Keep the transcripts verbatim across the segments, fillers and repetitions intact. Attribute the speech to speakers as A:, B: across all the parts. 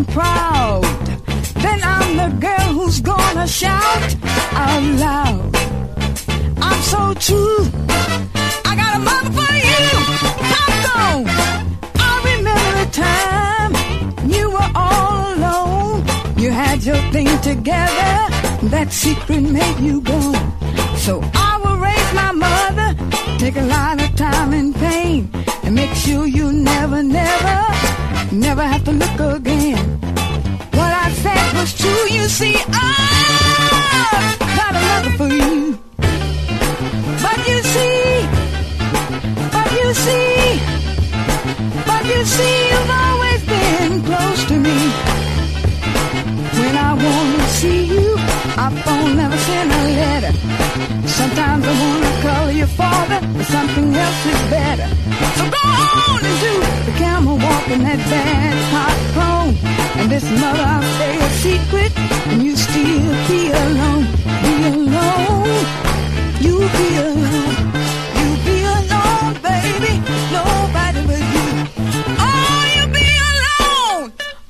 A: proud, then I'm the girl who's gonna shout out loud. I'm so true, I got a mother for you. Come on, I remember the time you were all alone. You had your thing together, that secret made you go. So I will raise my mother, take a lot of time and pain, and make sure you never, never, never have to look again. What I said was true, you see, I've got a mother for you. But you see, but you see, but you see, you've always been close to me. When I want to see you, I phone, never send a letter. Sometimes I want to call your father, but something else is better. So go on and do the camel walk in that bad popcorn. And this mother, I'll stay a secret, and you still be alone. Be alone, you be alone. You be alone, baby, nobody but you. Oh, you be alone.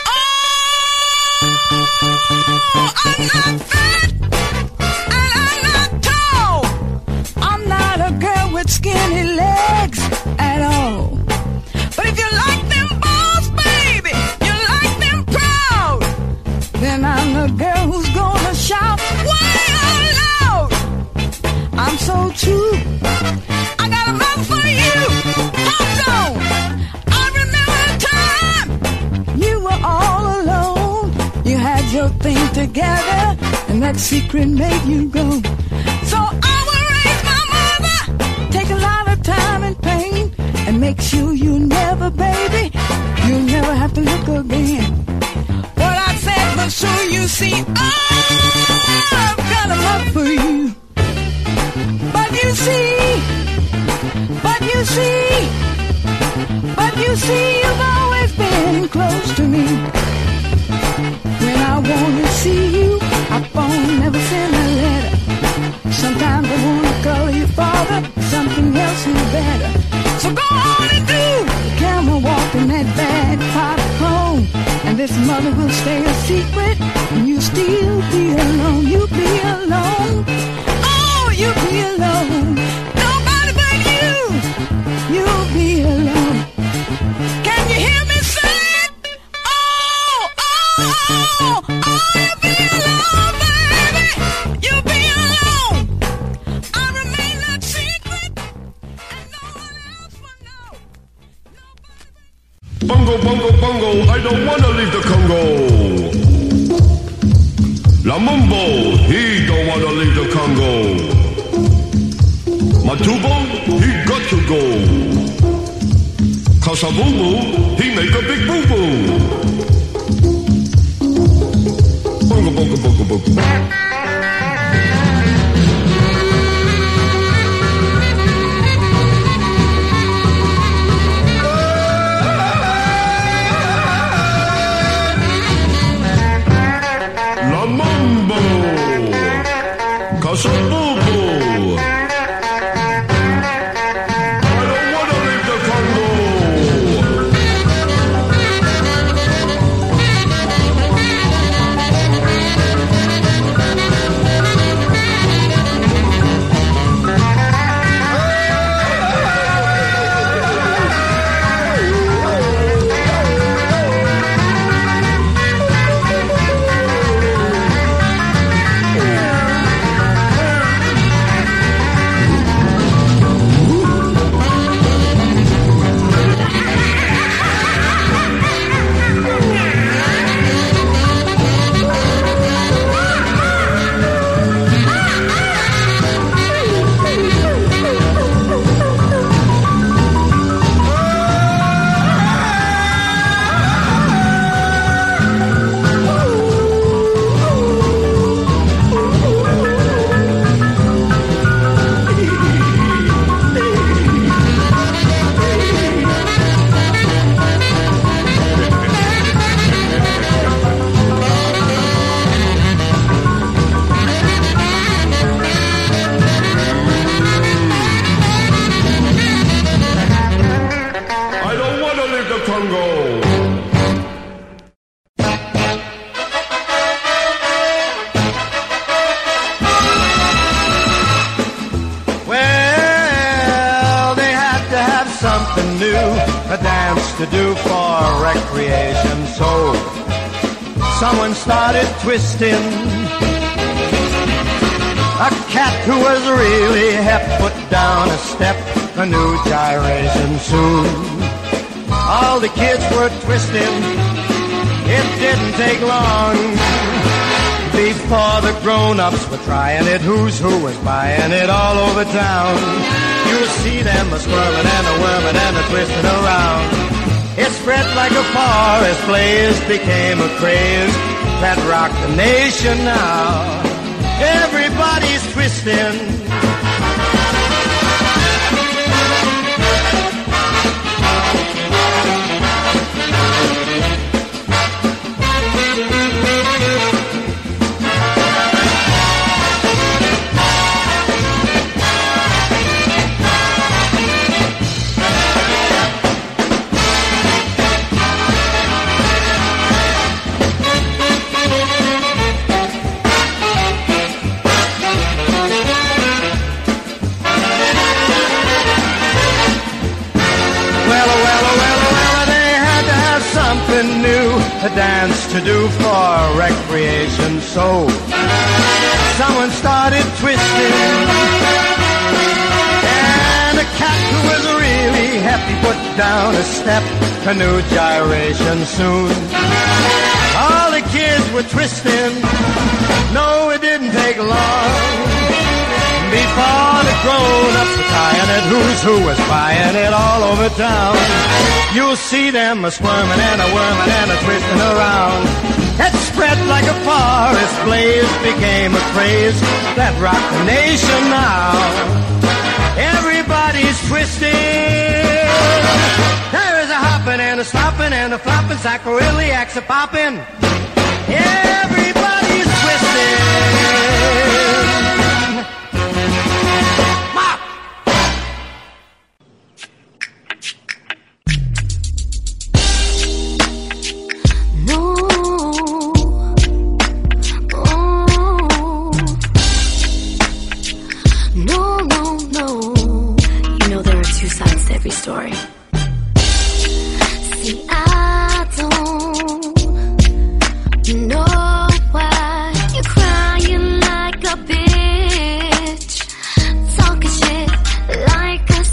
A: Oh, I'm not fat, and I'm not tall. I'm not a girl with skinny legs at all. But if you like them balls, baby, you like them proud, then I'm the girl who's gonna shout way out loud. I'm so true, I got a mouth for you. Hold on, I remember the time you were all alone. You had your thing together, and that secret made you go. So I will raise my mother, take a lot of time and pain, and make sure you never, baby, you never have to look again. What I said was true, you see, I've got a love for you. But you see, but you see, but you see, you've always been close to me. When I want to see you, I phone, never send a letter. Sometimes I want to call your father, something else is better. So go on and do the camel walk in that bad popcorn. And this mother will stay a secret, and you still be alone. You be alone. Oh, you be alone. Nobody but you. You'll be alone. Can you hear me say it? Oh, oh, oh, oh, you be alone, baby. You be alone. I remain that secret, and no one else will know. Nobody.
B: Bongo, bongo, bongo, I don't wanna leave the Congo. La Mumbo, he don't wanna leave the Congo. Matubo, he got to go. Kasavubu, he make a big boo-boo. Bongo, bongo, bongo, bongo. La Mumbo, Kasavubu. I don't wanna leave the Congo.
C: to do for recreation. So someone started twisting. A cat who was really hep put down a step, a new gyration soon. All the kids were twisting. It didn't take long before the grown-ups were trying it. Who's who was buying it all over town. You'll see them a swirling and a whirling and a twisting around. It spread like a forest blaze, became a craze that rocked the nation now. Everybody's twisting. A dance to do for recreation. So someone started twisting, and a cat who was really happy put down a step, a new gyration soon. All the kids were twisting. No, it didn't take long before the grown-ups were trying it. Who's who was buying it all over town. You'll see them a squirming and a worming and a twisting around. It spread like a forest blaze, became a craze that rocked the nation now. Everybody's twisting. There is a hopping and a slopping and a flopping, sacroiliacs a popping. Everybody's twisting.
D: Every story. See, I don't know why you're crying like a bitch, talking shit like a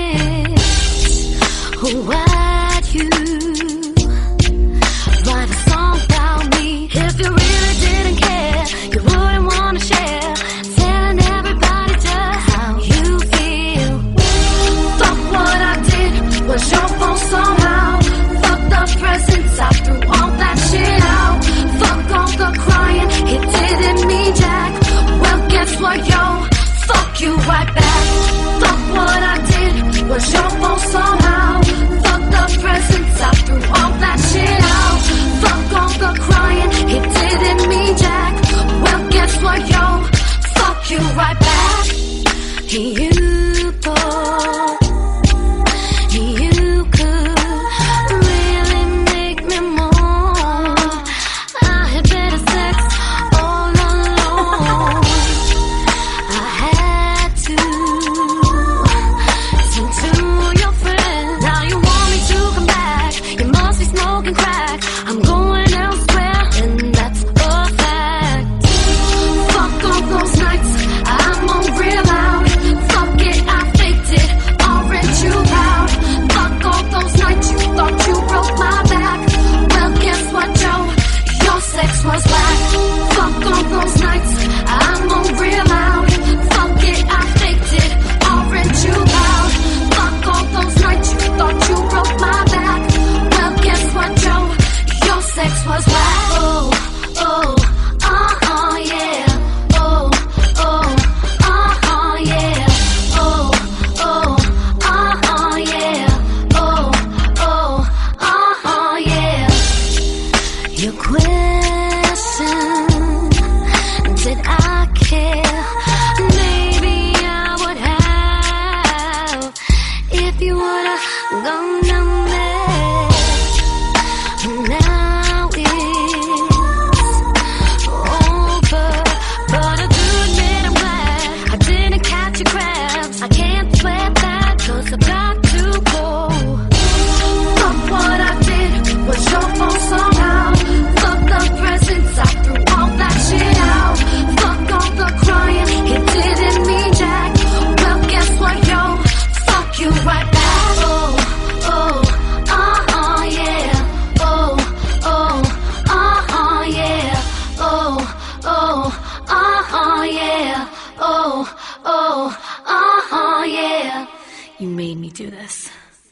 D: snitch. Why'd you write a song about me if you really didn't care? You wouldn't wanna share, telling everybody just how you feel. What I did was your fault somehow. Fuck the presents, I threw all that shit out. Fuck all the crying, it didn't mean jack. Well, guess what, yo? Fuck you right back. Fuck what I did was your fault somehow. Fuck the presents, I threw all that shit out. Fuck all the crying, it didn't mean jack. Well, guess what, yo? Fuck you right back. You thought you could really make me moan. I had better sex all alone. I had to turn to your friend. Now you want me to come back. You must be smoking crack. I'm going elsewhere, and that's a fact. Fuck all those nights I'm on real loud. Fuck it, I faked it, I'll rent you out. Fuck all those nights you thought you broke my back. Well, guess what, Joe? Your sex was whack. Fuck all those nights I'm on real loud. Fuck it, I faked it, I'll rent you out. Fuck all those nights you thought you broke my back. Well, guess what, Joe? Your sex was whack. Oh, oh, uh-uh, yeah. Oh, oh, uh-uh, yeah. Oh, oh, uh-uh, yeah. Oh, oh, uh-uh, yeah. Your question, did I care? Maybe I would have if you would've gone down there. Now it's over, but I do admit I'm glad I didn't catch your crabs. I can't sweat that, cause I've got to go. Fuck me do this.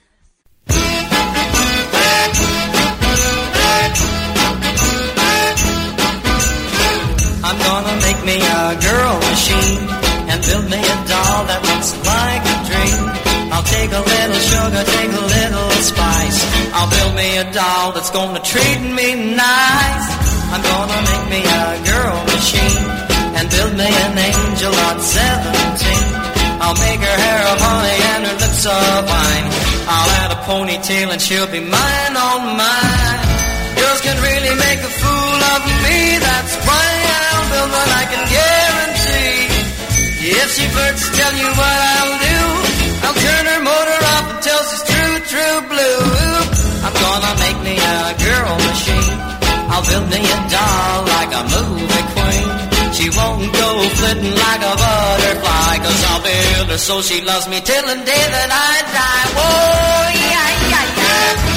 E: I'm gonna make me a girl machine and build me a doll that looks like a dream. I'll take a little sugar, take a little spice. I'll build me a doll that's gonna treat me nice. I'm gonna make me a girl machine and build me an angel at seventeen. I'll make her hair of honey and her lips of wine. I'll add a ponytail and she'll be mine, oh mine. Girls can really make a fool of me, that's why I'll build one I can guarantee. If she flirts, tell you what I'll do. I'll turn her motor off until she's true, true blue. I'm gonna make me a girl machine. I'll build me a doll like a movie queen. She won't go flitting like a butterfly, 'cause I'll build her so she loves me till the day that I die. Whoa, yeah, yeah, yeah.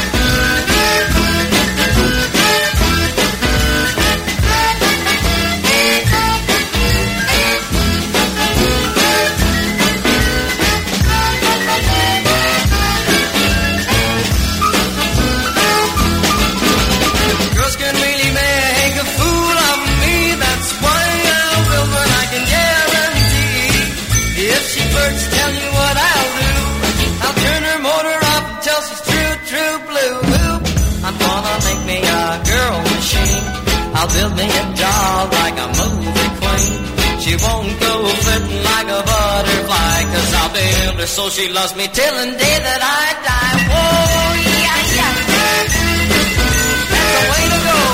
E: Tell you what I'll do. I'll turn her motor off until she's true, true blue. I'm gonna make me a girl machine. I'll build me a doll like a movie queen. She won't go flitting like a butterfly, 'cause I'll build her so she loves me till the day that I die. Whoa, yeah, yeah. That's the way to go.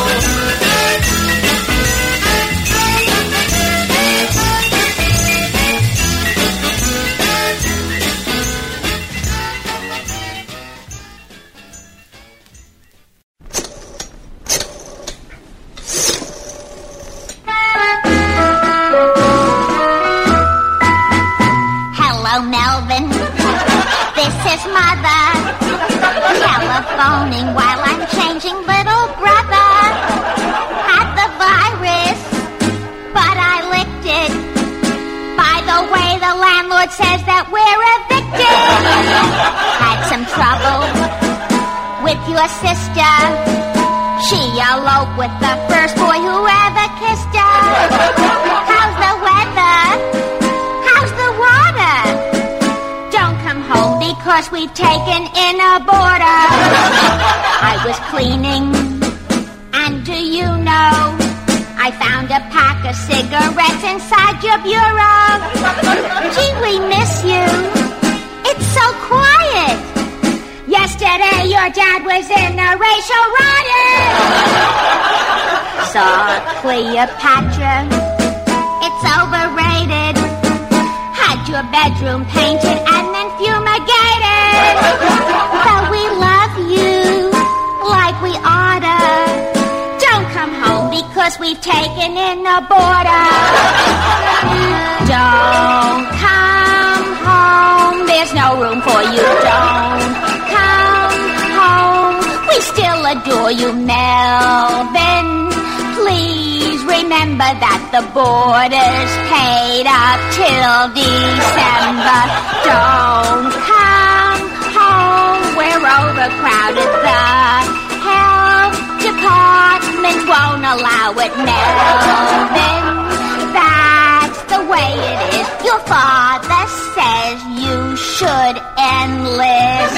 F: Melvin, this is Mother, telephoning while I'm changing little brother. Had the virus, but I licked it. By the way, the landlord says that we're evicted. Had some trouble with your sister. She eloped with the first boy who ever kissed her. How's the weather? How's the water? Don't come home because we've taken in a boarder. I was cleaning, and do you know, I found a pack of cigarettes inside your bureau. Gee, we miss you. It's so quiet. Yesterday your dad was in a racial riot. Saw Cleopatra. It's overrated. Had your bedroom painted and then fumigated. But we love you like we oughta. Don't come home because we've taken in a boarder. Don't come home. There's no room for you. Don't come home. We still adore you, Melvin. Please remember that the boarders paid up till December. Don't come home. We're overcrowded. The health department won't allow it, Melvin. That's the way it is. Your father says you should enlist.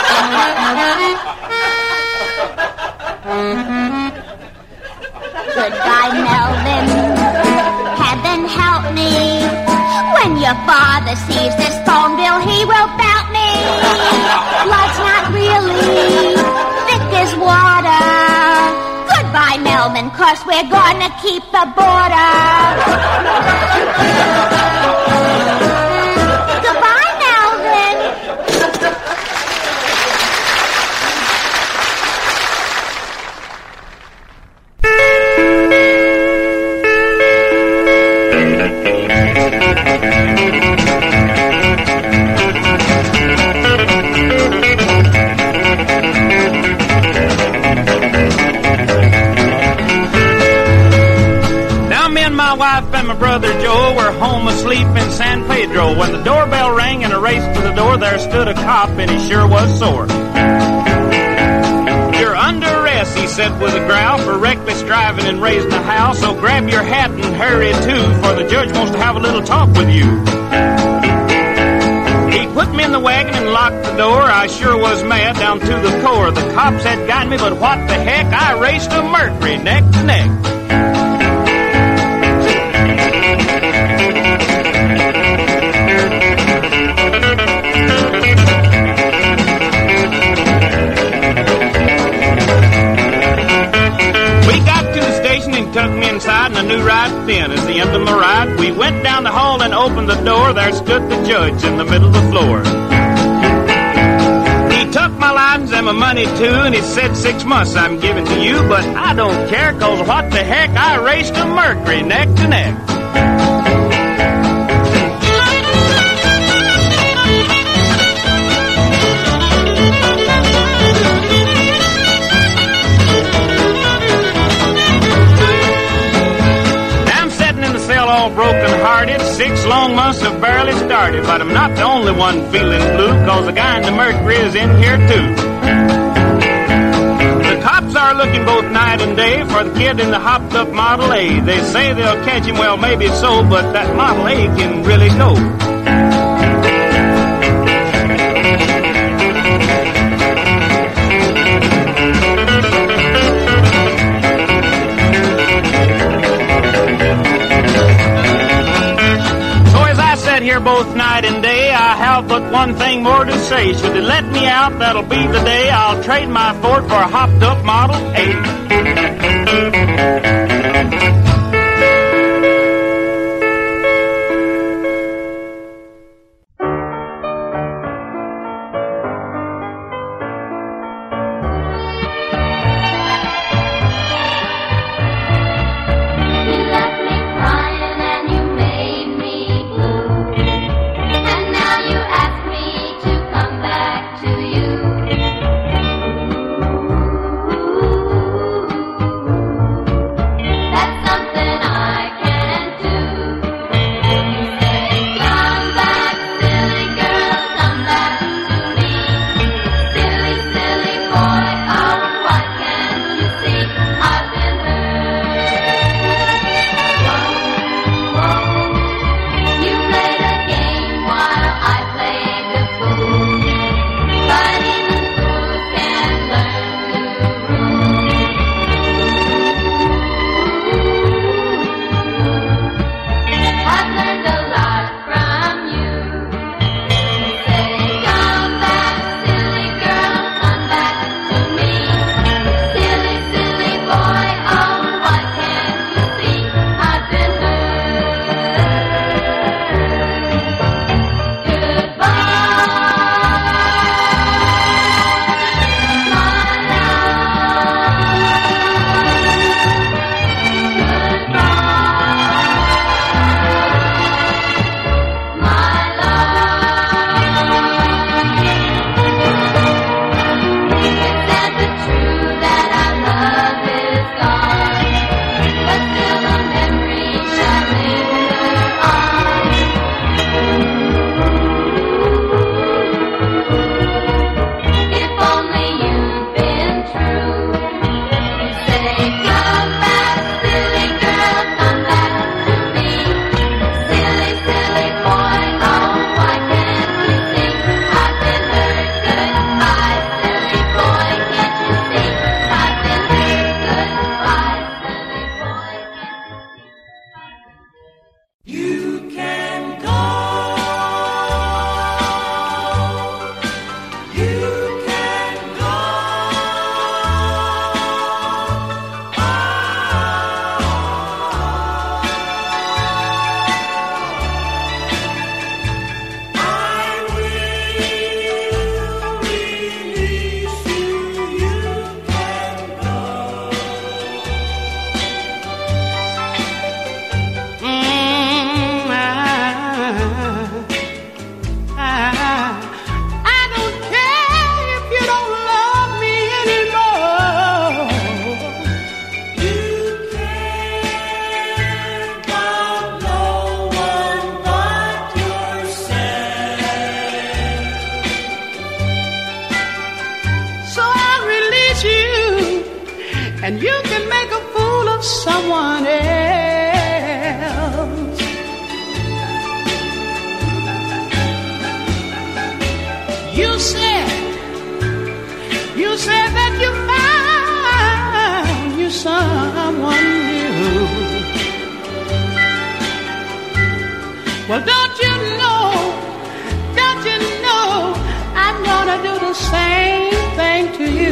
F: Goodbye, Melvin. Heaven help me. When your father sees this phone bill, he will belt me. Blood's not really thick as water. Goodbye, Melvin, 'cause we're gonna keep the border. Goodbye, Melvin.
G: My wife and my brother Joe were home asleep in San Pedro. When the doorbell rang and I raced to the door, there stood a cop and he sure was sore. You're under arrest, he said with a growl, for reckless driving and raising a howl. So grab your hat and hurry too, for the judge wants to have a little talk with you. He put me in the wagon and locked the door. I sure was mad down to the core. The cops had got me, but what the heck? I raced a Mercury neck to neck. Took me inside and I knew right then as the end of my ride. We went down the hall and opened the door. There stood the judge in the middle of the floor. He took my license and my money too, and he said six months I'm giving to you, but I don't care, cause what the heck, I raced a Mercury neck to neck. All broken hearted, six long months have barely started, but I'm not the only one feeling blue, cause the guy in the Mercury is in here too. The cops are looking both night and day for the kid in the hopped up Model A. They say they'll catch him, well maybe so, but that Model A can really go. Here both night and day, I have but one thing more to say. Should they let me out, that'll be the day I'll trade my Ford for a hopped up Model A.
D: To you.
H: and you can make a fool of someone else. You said, you said that you found you someone new. Well, don't you know, don't you know, I'm gonna do the same thing to you.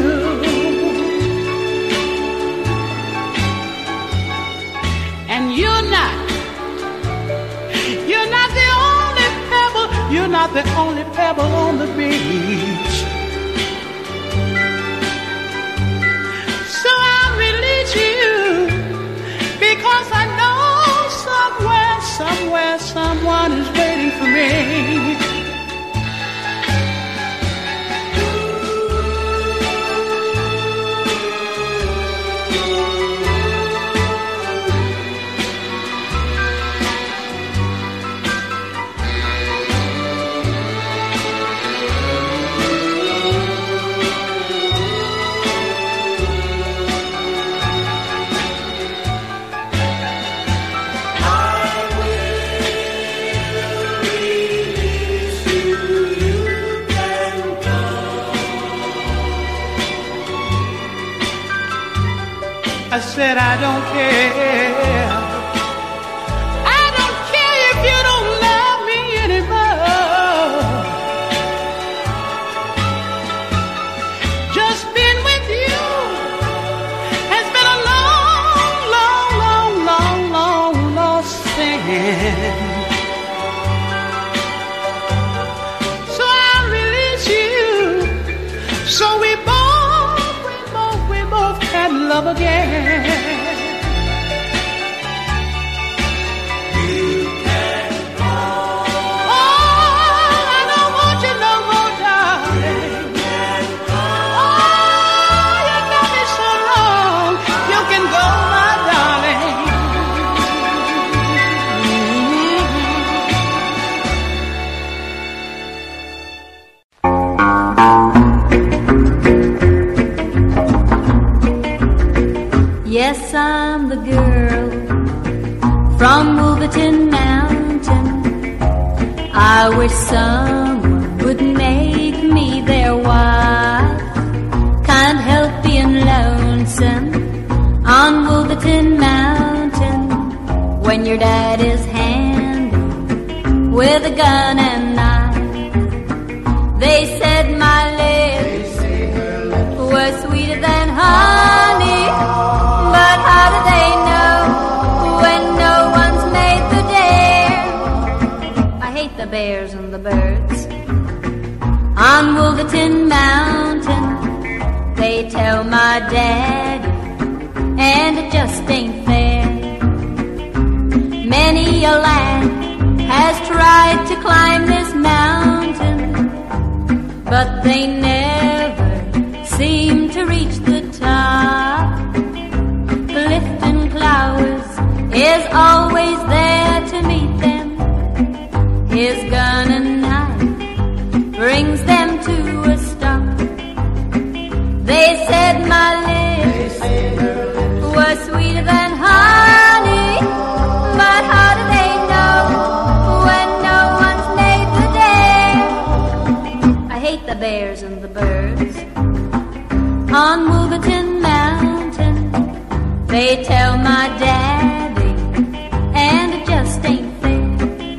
H: And you're not, you're not the only pebble, you're not the only pebble on the beach. So I'll release you, because I know somewhere, somewhere, someone is waiting for me. I said I don't care. I don't care if you don't love me anymore. Just being with you has been a long, long, long, long, long, lost sin. So I'll release you, so we both, we both, we both can love again.
I: Yes, I'm the girl from Wolverton Mountain. I wish someone would make me their wife. Can't help being lonesome on Wolverton Mountain when your dad is handy with a gun and knife. They said my lips were sweeter than honey. But how do they know when no one's made the dare? I hate the bears and the birds on Wolverton Mountain. They tell my daddy, and it just ain't fair. Many a lad has tried to climb this mountain, but they never seem to reach the top. Clifton Clowes is always there to meet them. His gun and knife brings them to a stop. They said my lips were sweeter than honey. But how do they know when no one's made the dare? I hate the bears and the birds on Wolverton Mountain. They tell my daddy, and it just ain't fair.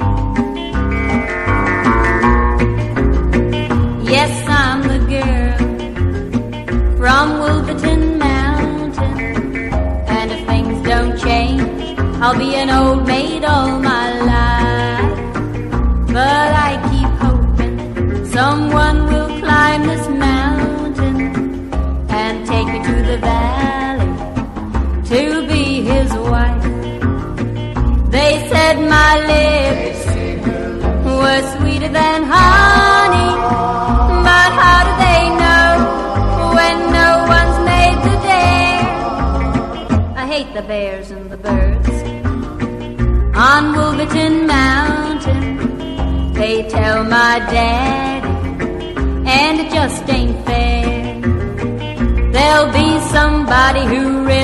I: Yes, I'm the girl from Wolverton Mountain, and if things don't change, I'll be an old maid all my life. But I keep hoping someone will climb this mountain and take me to the valley to be his wife. They said my lips were sweeter than honey. But how do they know when no one's made the dare? I hate the bears and the birds on Wolverton Mountain. They tell my daddy, and it just ain't fair. There'll be somebody who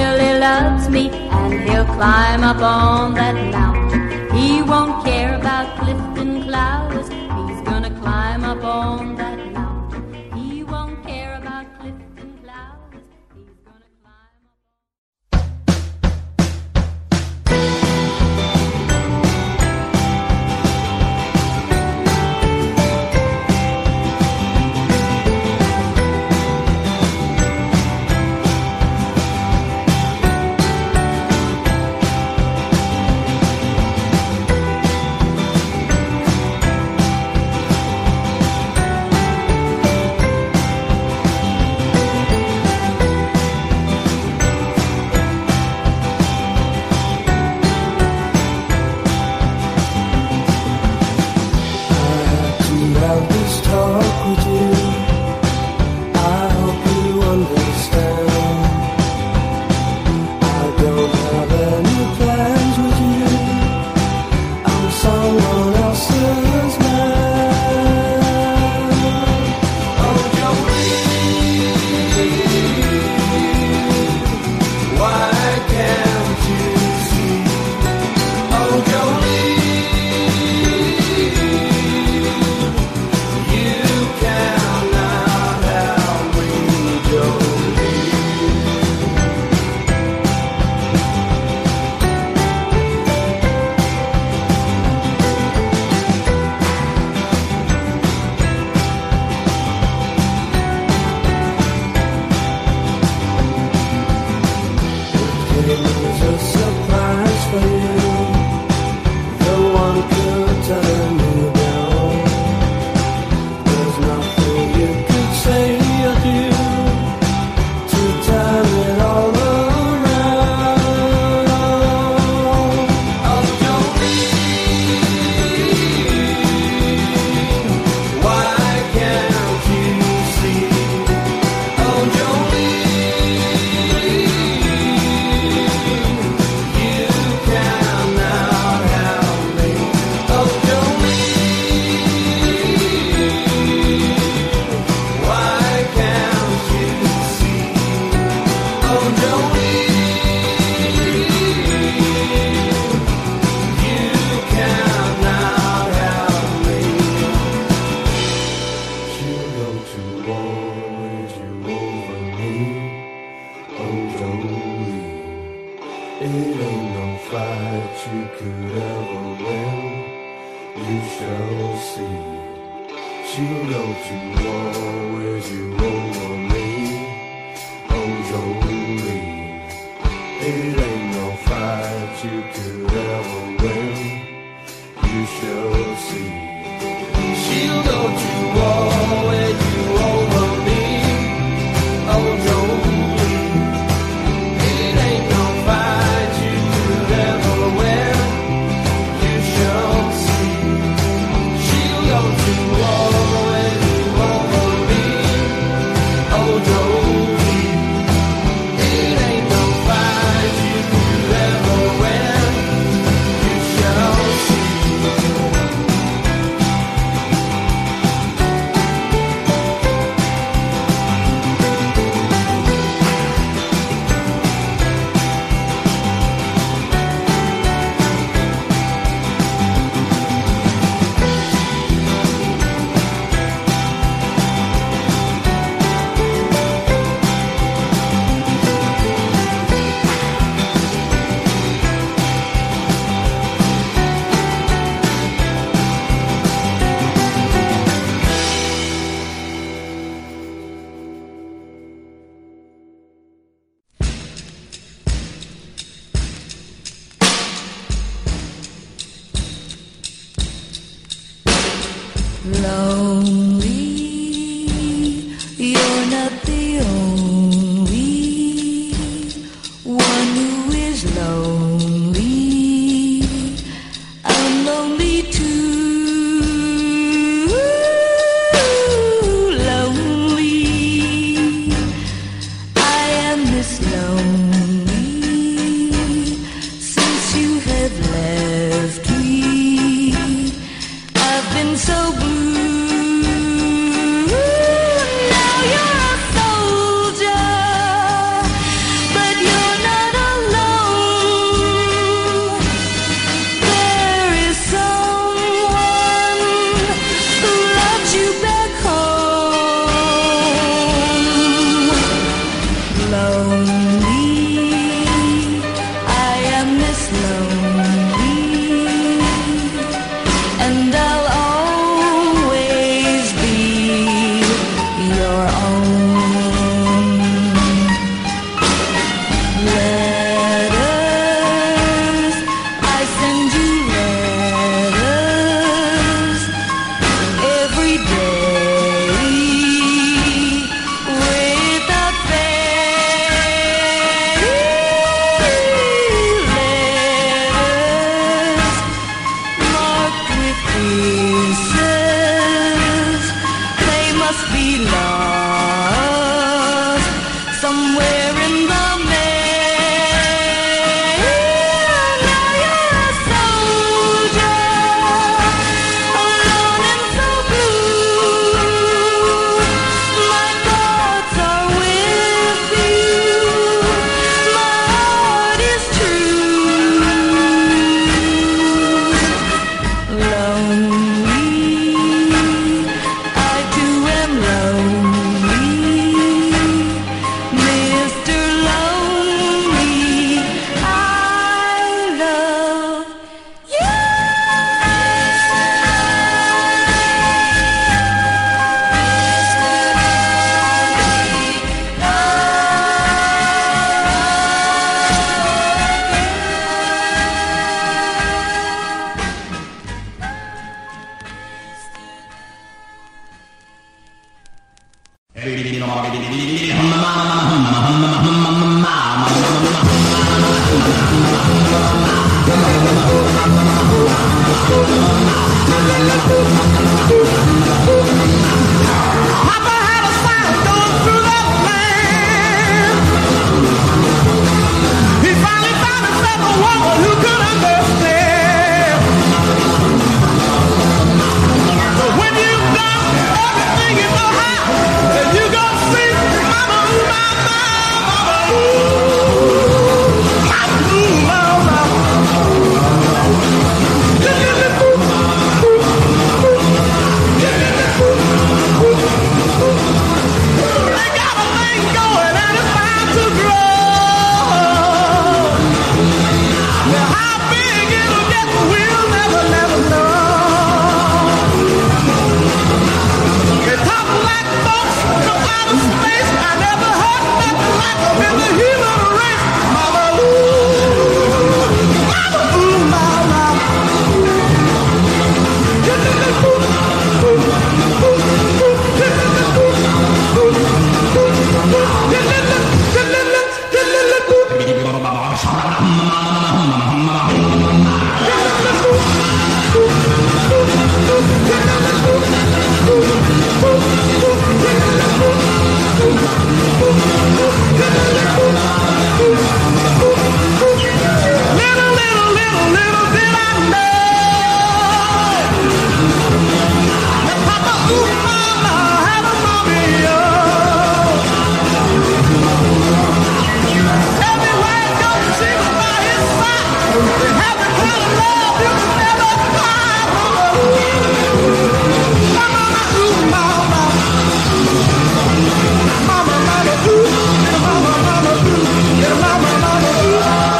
I: gonna climb up on that mountain. He won't care about Clifton Clowes. He's gonna climb up on that mountain. He won't care about Clifton Clowes. He's gonna climb up.
A: So blue.
H: Papa had a sound going through the land. He finally found himself a woman who could understand. But when you've done everything you know how, then you gonna see mama, ooh, mama, mama, ooh, mama, ooh, mama. They got a thing going and it's bound to grow. Now how big it'll get, we'll never, never know. They talk like folks from outer space. I never heard nothing like them in the human race. Mama, ooh, mama, ooh, mama. Little, little, little, little did I know that Papa Ooh Mama had a Romeo. Everywhere you go, she was by his side. They had the kind of love you could never find. Mama, ooh, mama. Mama, mama, ooh. Mama, mama, ooh. Yeah, mama, mama, ooh.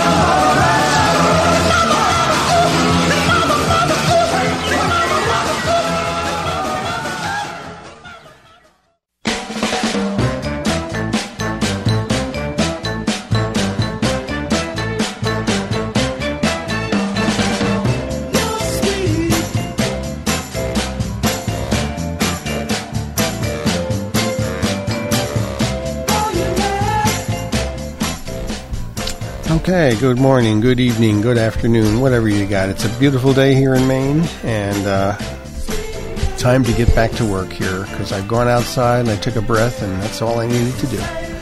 J: Okay, good morning, good evening, good afternoon, whatever you got. It's a beautiful day here in Maine, and uh, time to get back to work here, because I've gone outside and I took a breath, and that's all I needed to do.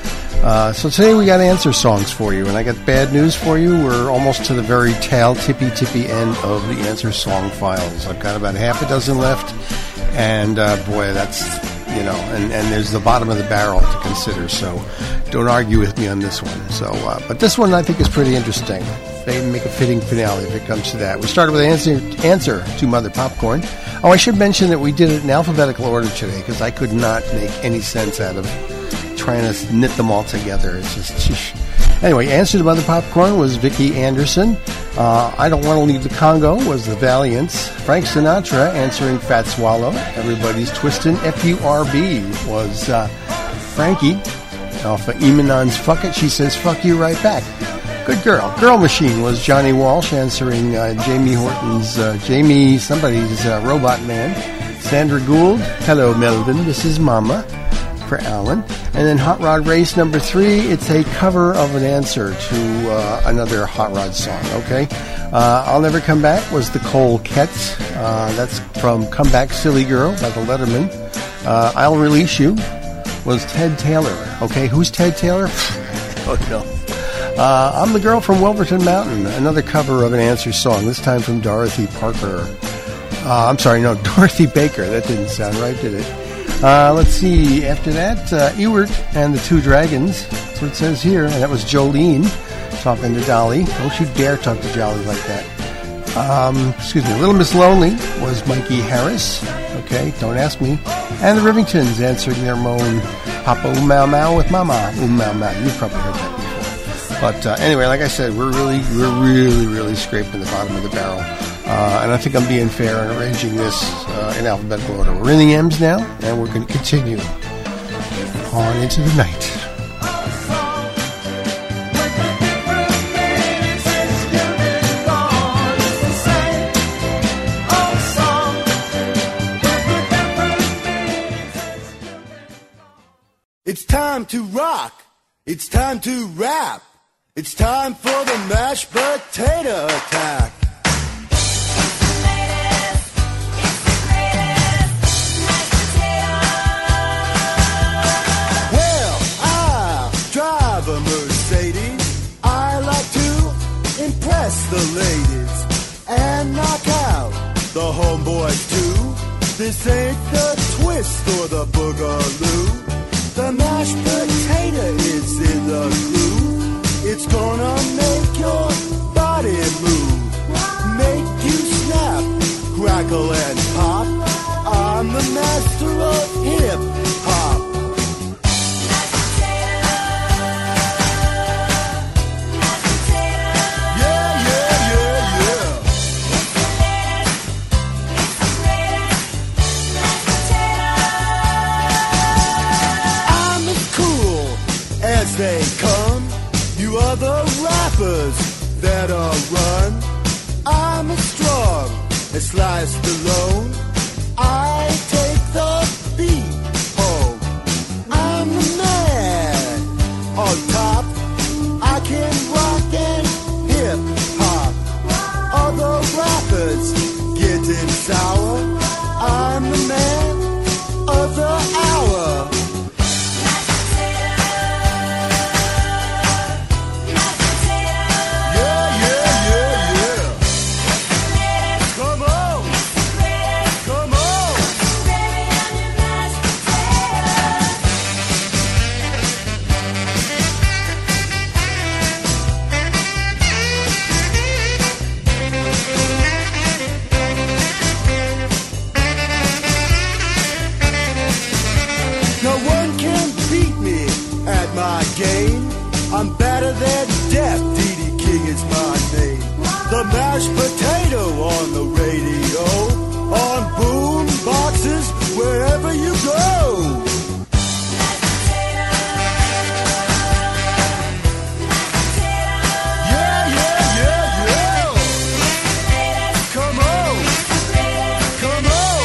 J: Uh, so today we got answer songs for you, and I got bad news for you. We're almost to the very tail, tippy-tippy end of the answer song files. I've got about half a dozen left, and uh, boy, that's, you know, and, and there's the bottom of the barrel to consider, so don't argue with me on this one. So, uh, but this one I think is pretty interesting. They make a fitting finale if it comes to that. We started with an answer, answer to Mother Popcorn. Oh, I should mention that we did it in alphabetical order today, because I could not make any sense out of trying to knit them all together. It's just, sheesh. Anyway, answer to Mother Popcorn was Vicki Anderson. Uh, I Don't Want to Leave the Congo was the Valiants. Frank Sinatra answering Fat Swallow. Everybody's Twistin' F U R B was uh, Frankie. Off of Eminon's Fuck It, she says, fuck you right back. Good girl. Girl Machine was Johnny Walsh answering uh, Jamie Horton's, uh, Jamie, somebody's uh, Robot Man. Sandra Gould, hello Melvin, this is Mama, for Alan. And then Hot Rod Race number three, it's a cover of an answer to uh, another Hot Rod song, okay? Uh, I'll Never Come Back was the Cole Ketts. Uh, that's from Come Back Silly Girl by the Letterman. Uh, I'll Release You was Ted Taylor. Okay, who's Ted Taylor? Oh, no. Uh, I'm the Girl from Wilburton Mountain, another cover of an answer song, this time from Dorothy Parker. Uh, I'm sorry, no, Dorothy Baker. That didn't sound right, did it? Uh, let's see, after that, uh, Ewart and the Two Dragons. That's what it says here, and that was Jolene talking to Dolly. Don't you dare talk to Jolly like that. Um, excuse me, Little Miss Lonely was Mikey Harris. Okay, don't ask me. And the Rivingtons answering their moan, Papa Oom Mau Mau with Mama Oom Mau Mau. You've probably heard that before. But uh, anyway, like I said, we're really, we're really, really scraping the bottom of the barrel. Uh, and I think I'm being fair in arranging this uh, in alphabetical order. We're in the M's now, and we're going to continue on into the night.
K: It's time to rock. It's time to rap.
C: It's time for the mashed potato attack. Well, I drive a Mercedes. I like to impress the ladies and knock out the homeboys too. This ain't the twist or the boogaloo. The mashed potato is in the glue. It's gonna make your body move, make you snap, crackle and pop. I'm the master of hip hop. Yeah, yeah, yeah, yeah. I'm as cool as they come. You other rappers that are run. I'm as strong as Sly Stallone. I take the beat home. I'm the man on top. I can rock and hip hop. Other rappers getting sour. I'm the man of the hour. I'm better than death, D D King is my name. The mashed potato on the radio, on boom boxes, wherever you go. Yeah, yeah, yeah, yeah. Come on, come on.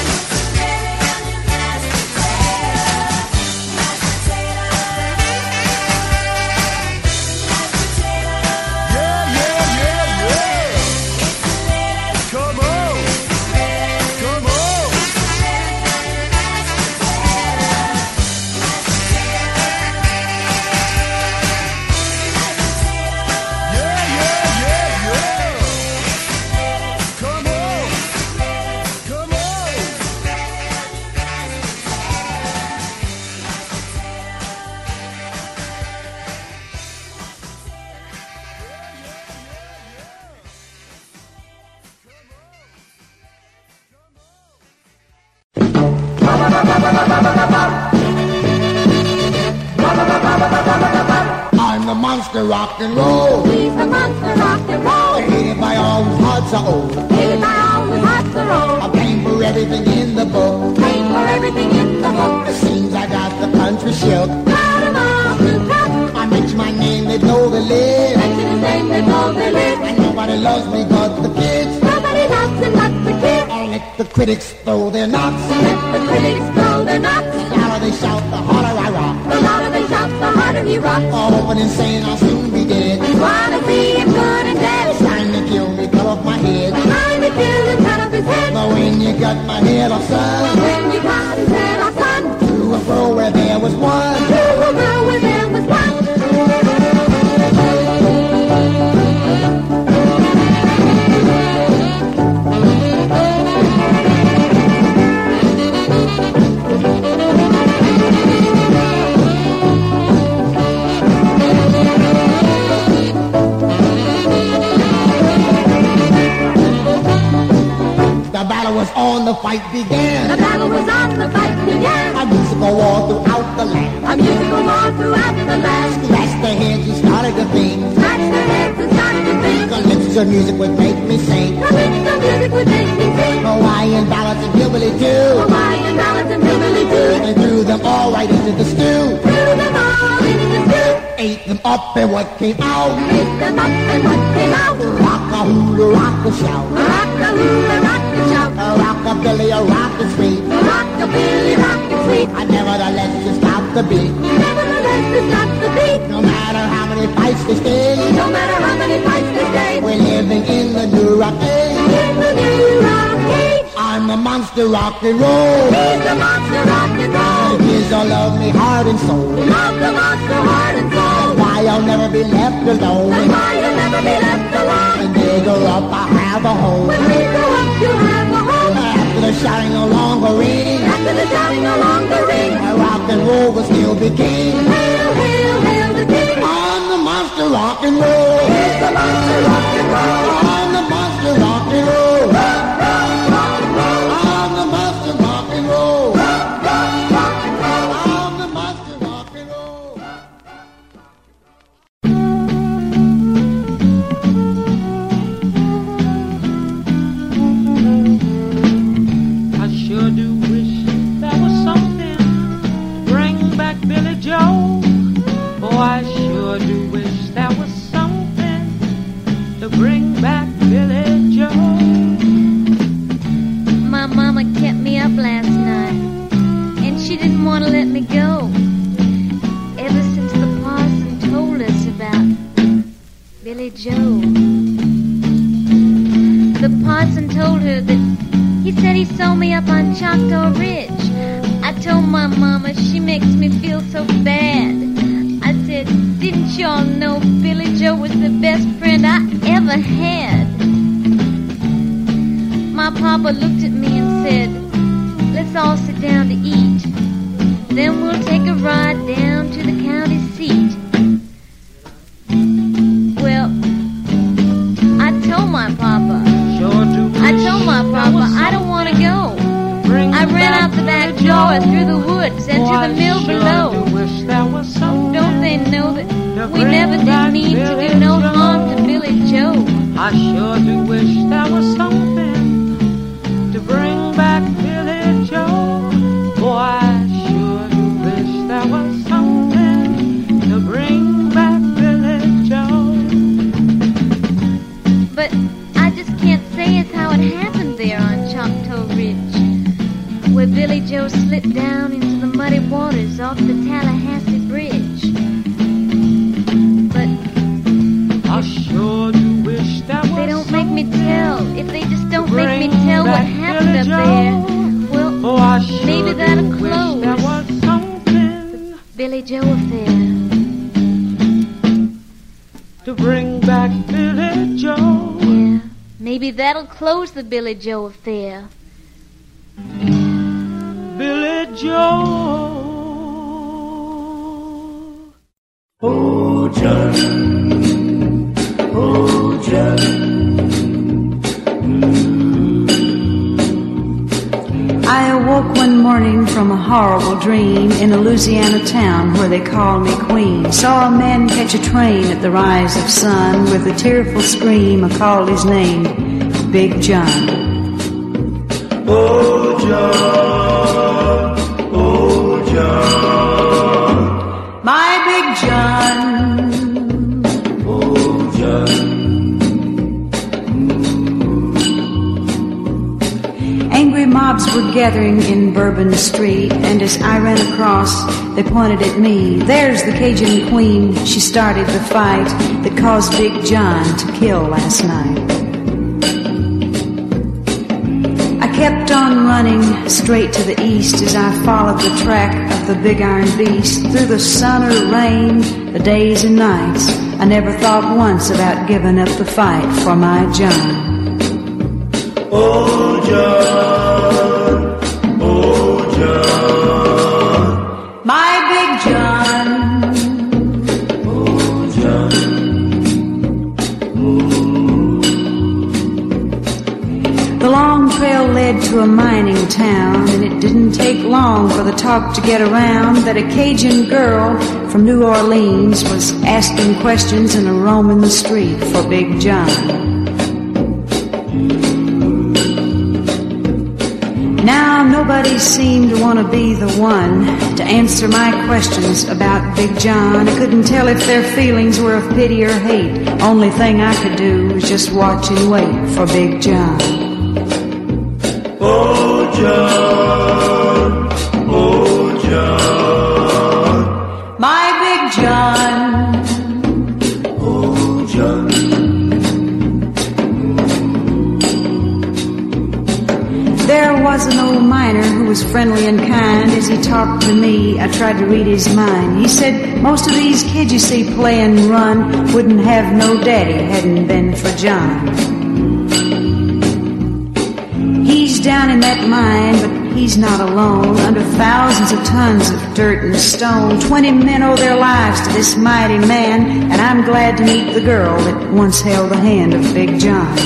C: I'm the monster rock and roll.
F: He's the monster rock and roll.
C: Hated by all whose hearts are old.
F: Hated by all whose hearts are old.
C: I paying for everything in the book.
F: Paying for everything in the book.
C: It seems I got the country shook.
F: Got 'em all to cut.
C: I mention my name, they know they live.
F: Mention his name, they know they live.
C: And nobody loves me but the kids.
F: Nobody loves him but the kids.
C: I'll let the critics throw their knots.
F: Let the critics throw their knots.
C: The louder they shout, the harder I rock.
F: The louder they shout, the harder he rocks.
C: All open and saying I'll soon be dead.
F: We wanna see him good and dead.
C: It's time to kill me, cut off my head.
F: Time to kill him, cut off his head.
C: But when you got my head off, son,
F: When you cut his head off, son,
C: to and fro where there was one.
F: to a girl where there was one.
C: The battle was on, the fight began.
F: The battle was on, the fight began.
C: A musical war throughout the land.
F: A musical war throughout the land.
C: Scratched their heads and started to think.
F: Scratched their heads and started to think.
C: The lips of music would make me sing.
F: The lyrics of music would make me sing.
C: Hawaiian ballads and hillbilly too.
F: Hawaiian ballads and hillbilly too.
C: They threw them all right into the stew.
F: Threw them all into the stew.
C: Ate them up and what came out.
F: Ate them up and what came out.
C: Rock-a-hula, rock-a-shout.
F: Rock-a-hula, rock-a-shout.
C: A rock-a-billy, a rock-a-sweet.
F: Rock-a-billy, rock-a-sweet.
I: sweet.
H: I nevertheless to stop the beat.
I: Nevertheless, to stop the beat.
H: No matter how many fights they stay.
I: No matter how many fights they stay.
H: We're living in the new rock age.
I: In the new rock age.
H: I'm the monster rock and roll.
I: He's the monster rock and roll.
H: The kids all love me heart and soul.
I: Love the monster heart and soul.
H: That's why I'll never be left alone.
I: That's why you'll never be left alone.
H: When they grow up, I have a home.
I: When we grow up, you have a home.
H: After the shouting no longer ring.
I: After the shouting no longer ring.
H: Rock and roll will still be king.
I: Hail, hail, hail the king.
H: I'm the monster rock and roll.
I: He's the monster rock and roll.
H: I'm the monster rock and roll.
I: Rock, rock, rock and roll.
H: I'm the monster rock and roll.
I: Rock, rock, rock and roll.
H: I'm the monster rock and roll.
K: I sure do wish there was something to bring back Billy Joe. Oh, I sure do wish there was something to bring back Billy Joe.
L: My mama kept me up last night, and she didn't want to let me go. Ever since the parson told us about Billy Joe. The parson told her that he said he saw me up on Choctaw Ridge. I told my mama she makes me feel so bad. I said, didn't y'all know Billy Joe was the best friend I ever had? My papa looked at me and said, let's all sit down to eat. Then we'll take a ride down to the county seat. Well, I told my papa, I told my papa I don't want to go. I ran out the back door through the woods and to the mill below. Don't they know that we never did mean to do no harm to Billy Joe?
K: I sure do wish there was something to bring back Billy Joe. Boy, I sure do wish there was something to bring back Billy Joe.
L: But I just can't say as how it happened there on Choctaw Ridge, where Billy Joe slipped down into the muddy waters off the Tallahassee Bridge. But
K: I sure do wish there was
L: they don't make me tell, if they just don't make me tell what happened up there, well,
K: oh, I sure
L: maybe that'll
K: do wish
L: close
K: there was something
L: the Billy Joe affair.
K: to bring back Billy Joe.
L: Yeah, maybe that'll close the Billy Joe affair.
K: Billy Joe.
M: Oh, John. Oh, John.
N: I awoke one morning from a horrible dream in a Louisiana town where they call me queen. Saw a man catch a train at the rise of sun. With a tearful scream I called his name, Big John.
M: Oh, John. Oh, John.
N: My Big John.
M: Oh, John.
N: Angry mobs were gathering in Bourbon Street, and as I ran across, they pointed at me. There's the Cajun Queen. She started the fight that caused Big John to kill last night. I kept on running straight to the east as I followed the track of the big iron beast. Through the sun or rain, the days and nights, I never thought once about giving up the fight for my John.
M: Oh, John. Oh, John.
N: My Big John.
M: Oh, John.
N: The long trail led to a mining town, and it didn't take long for the talk to get around that a Cajun girl from New Orleans was asking questions and a roaming the street for Big John. Now nobody seemed to want to be the one to answer my questions about Big John. I couldn't tell if their feelings were of pity or hate. Only thing I could do was just watch and wait for Big John.
M: Oh, John. Oh,
N: friendly and kind. As he talked to me, I tried to read his mind. He said, most of these kids you see play and run wouldn't have no daddy hadn't been for John. He's down in that mine, but he's not alone. Under thousands of tons of dirt and stone, twenty men owe their lives to this mighty man, and I'm glad to meet the girl that once held the hand of Big John.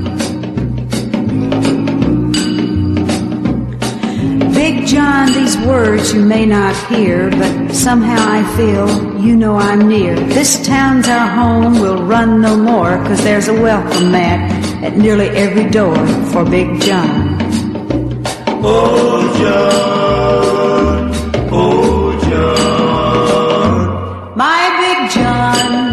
N: Big John, these words you may not hear, but somehow I feel you know I'm near. This town's our home, we'll run no more, 'cause there's a welcome mat at nearly every door for Big John.
M: Oh, John, oh, John,
N: my Big John.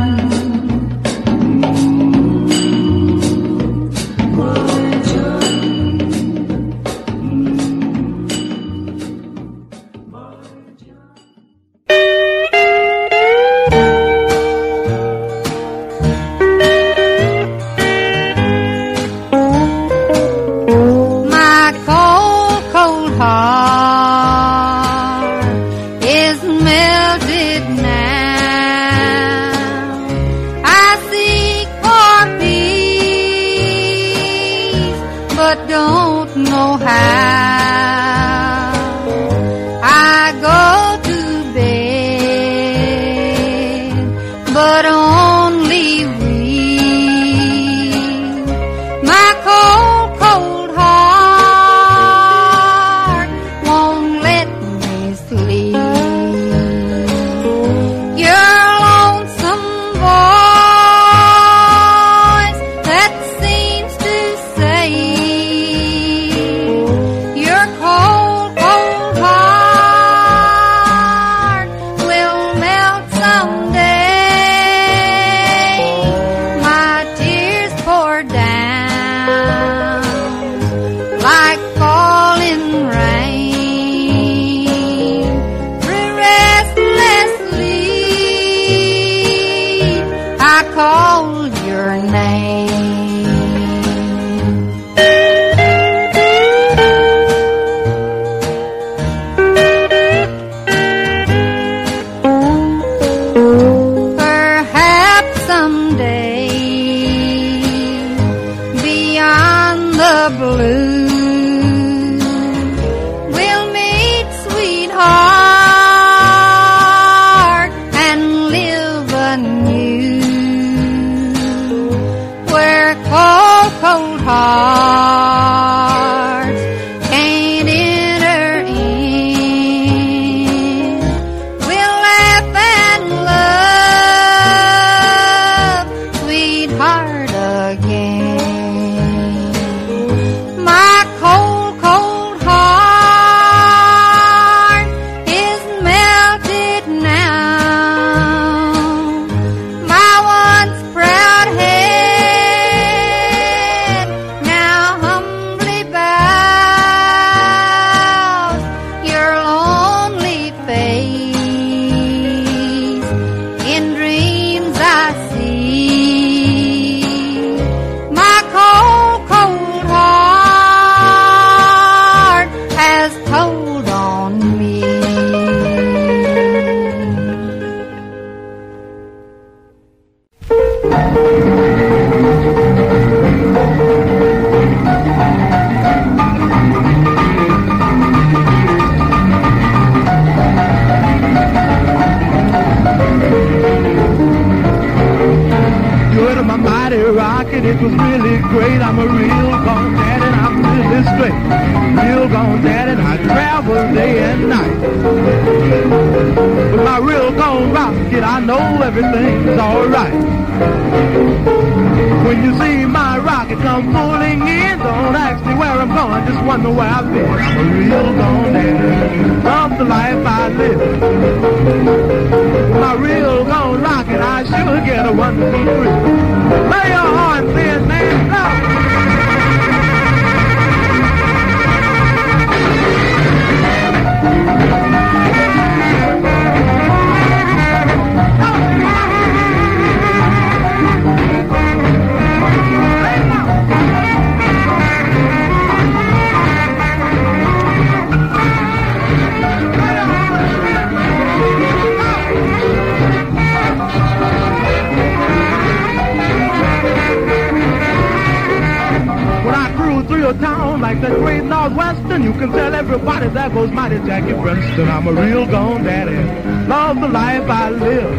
H: thrill town like the great Northwestern. You can tell everybody there goes mighty Jackie Preston. I'm a real gone daddy, love the life I live.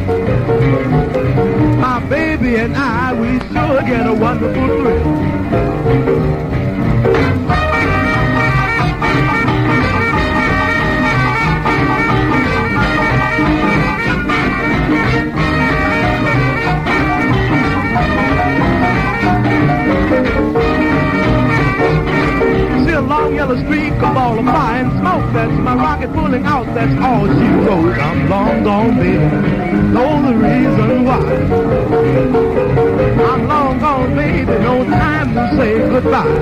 H: My baby and I, we sure get a wonderful thrill. Long yellow streak, a ball of fire and smoke. That's my rocket pulling out. That's all she wrote. I'm long gone, baby. Know the reason why. I'm long gone, baby. No time to say goodbye.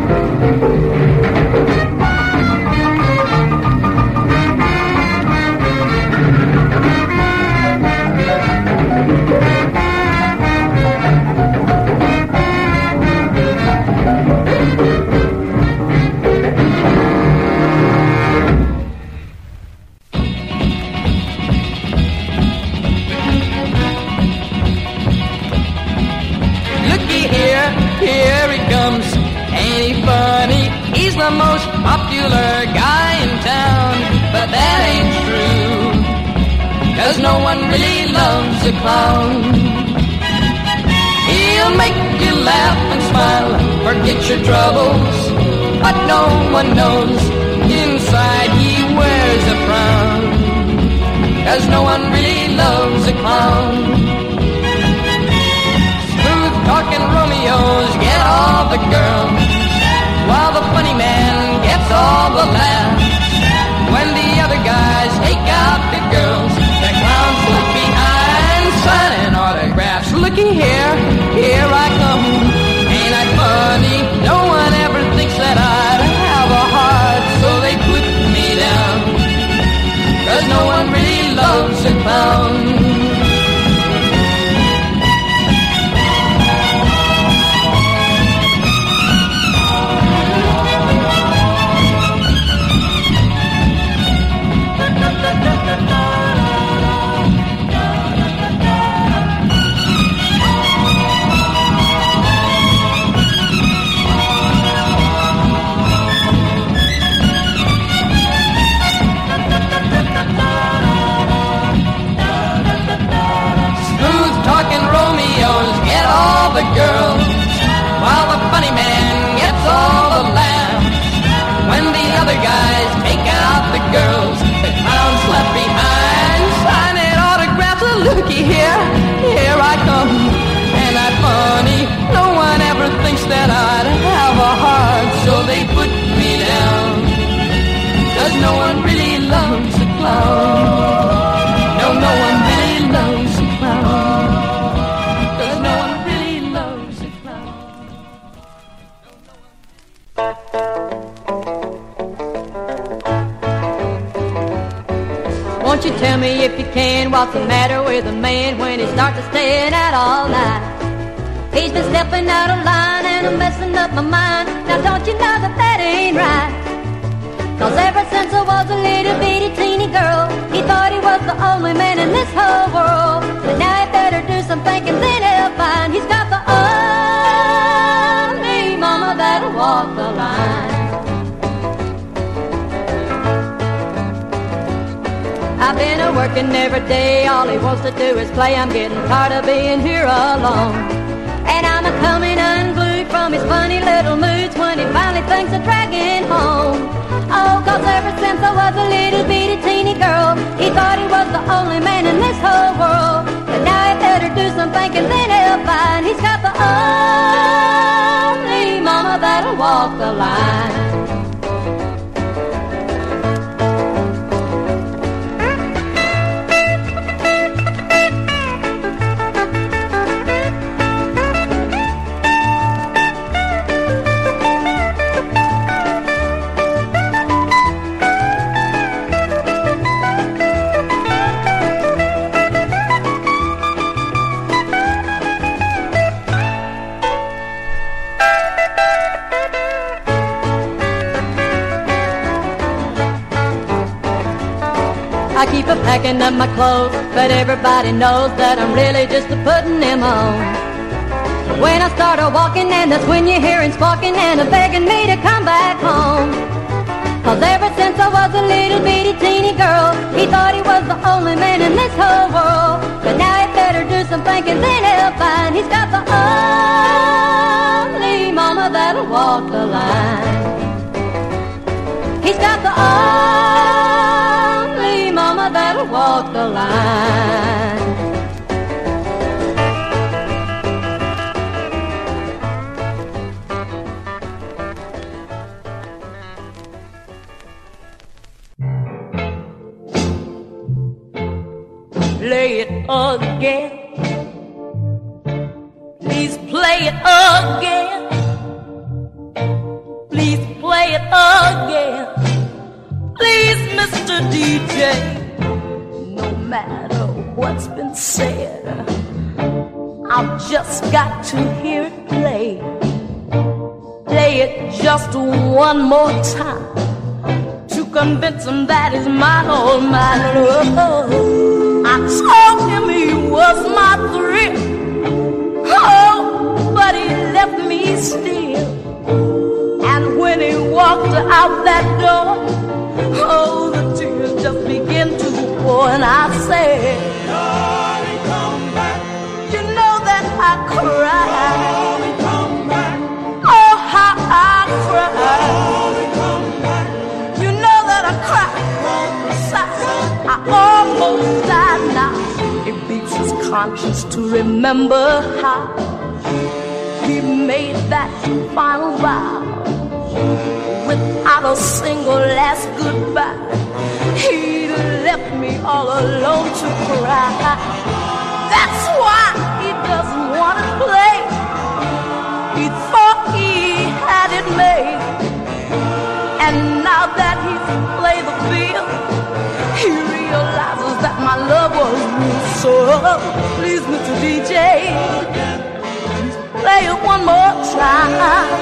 E: Here he comes, ain't he funny? He's the most popular guy in town. But that ain't true, 'cause no one really loves a clown. He'll make you laugh and smile, forget your troubles, but no one knows inside he wears a frown. 'Cause no one really loves a clown. Talking Romeos get all the girls, while the funny man gets all the laughs. When the other guys take out the girls, the clowns look behind, signing autographs. Looky here, here I come. Ain't I funny? No one ever thinks that I'd have a heart, so they put me down. 'Cause no one really loves a clown. The girls, while the funny man gets all the laughs. When the other guys take out the girls, the clown's left behind, signing autographs. Looky here, here I come. And I'm funny, no one ever thinks that I'd have a heart, so they put me down. 'Cause no one really loves a clown. No, no one really loves a clown. Won't you tell me if you can, what's the matter with a man when he starts to staying out all night? He's been stepping out of line and I'm messing up my mind. Now don't you know that that ain't right? 'Cause ever since I was a little bitty teeny girl, he thought he was the only man in this whole world. But now he better do some thinking, then he'll find he's got the only mama that'll walk the line. I've been a working every day, all he wants to do is play. I'm getting tired of being here alone. And I'm a-coming unglued from his funny little moods when he finally thinks of dragging home. Oh, 'cause ever since I was a little bitty teeny girl, he thought he was the only man in this whole world. But now he better do some thinking, then he'll find he's got the only mama that'll walk the line. I keep a packing up my clothes, but everybody knows that I'm really just a putting them on. When
I: I started walking, and that's when you hear him squawking and a begging me to come back home. Cause ever since I was a little bitty teeny girl, he thought he was the only man in this whole world. But now he better do some thinking, then he'll find he's got the only mama that'll walk the line. He's got the only mama that'll walk the line.
K: Play it again. Please play it again. Please play it again. Please, Mister D J. No matter what's been said, I've just got to hear it play. Play it just one more time to convince him that he's mine, all mine. Oh. I told him he was my thrill, oh, but he left me still. And when he walked out that door, oh, the tears just began to pour. And I said, darling, come back. You know that I cried. Darling, come back. Oh, how I cried. Darling, come back. You know that I cried from the side. I almost died now. It beats his conscience to remember how he made that final vow without a single last goodbye. He left me all alone to cry. That's why he doesn't want to play. He thought he had it made, and now that he's played the field, he realizes that my love was real. So please, Mister D J, please play it one more time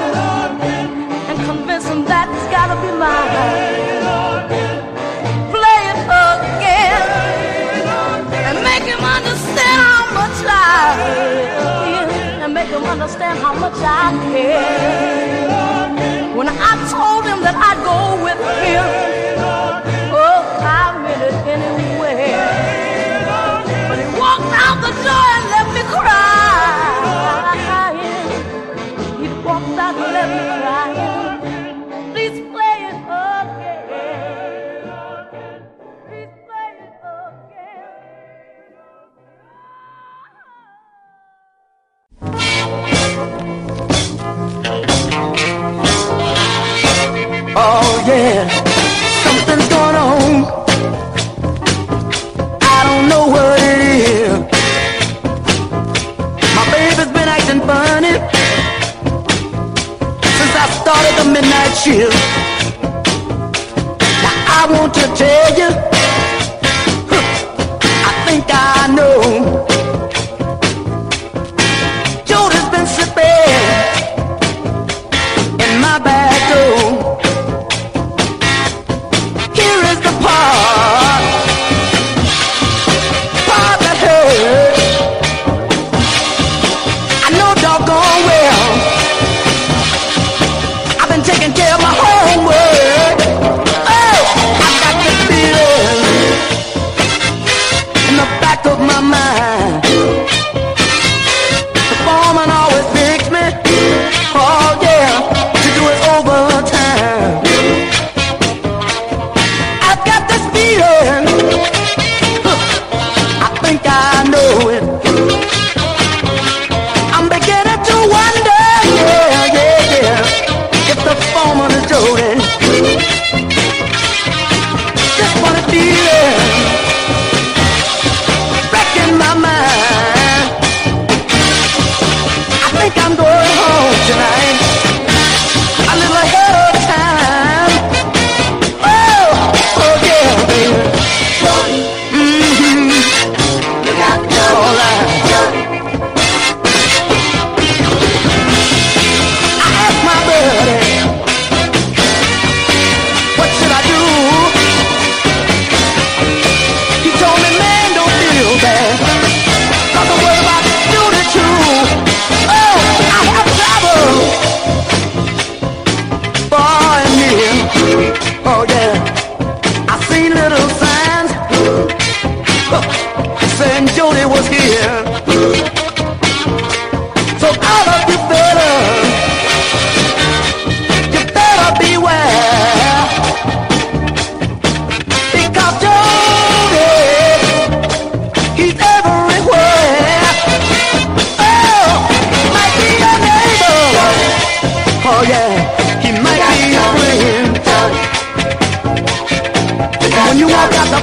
K: and convince him that it's gotta be mine. Play it again and make him understand how much I and make him understand how much I care. When I told him that I'd go with him, oh, I meant it anywhere. But he walked out the door and left me crying. He walked out and left me crying. Please play it again. Please play it
H: again. Oh yeah, something's going on. I don't know what it is. My baby's been acting funny since I started the midnight shift. Now I want to tell you, huh, I think I know. Jody's been slipping in my back door. Here is the part, part that hurt. I know doggone well I've been taking care of my homework. Oh, I got this feeling in the back of my mind. The foreman always picks me, oh yeah, to do his overtime. I've got this feeling, I think I know it. I'm beginning to wonder, yeah, yeah, yeah, if the foreman is Jody. Just want a feeling, wrecking my mind. I think I'm going home tonight, a little ahead of time. Oh, oh yeah, baby. Mm-hmm. All right. I asked my buddy, what should I do? He told me, man, don't feel bad, 'cause I'm worried about Judy too. Oh, I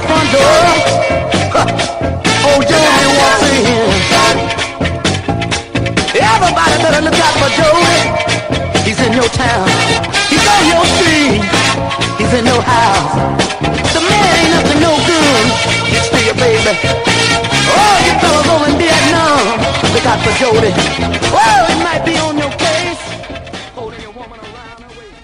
C: front door. Oh, Jody walks in. Everybody better look out for Jody. He's in your town. He's on your street. He's in your house. The man ain't up to no good. It's to your baby. Oh, you fellas over in Vietnam, look out for Jody. Oh, it might be on your case. Holding your woman around her waist.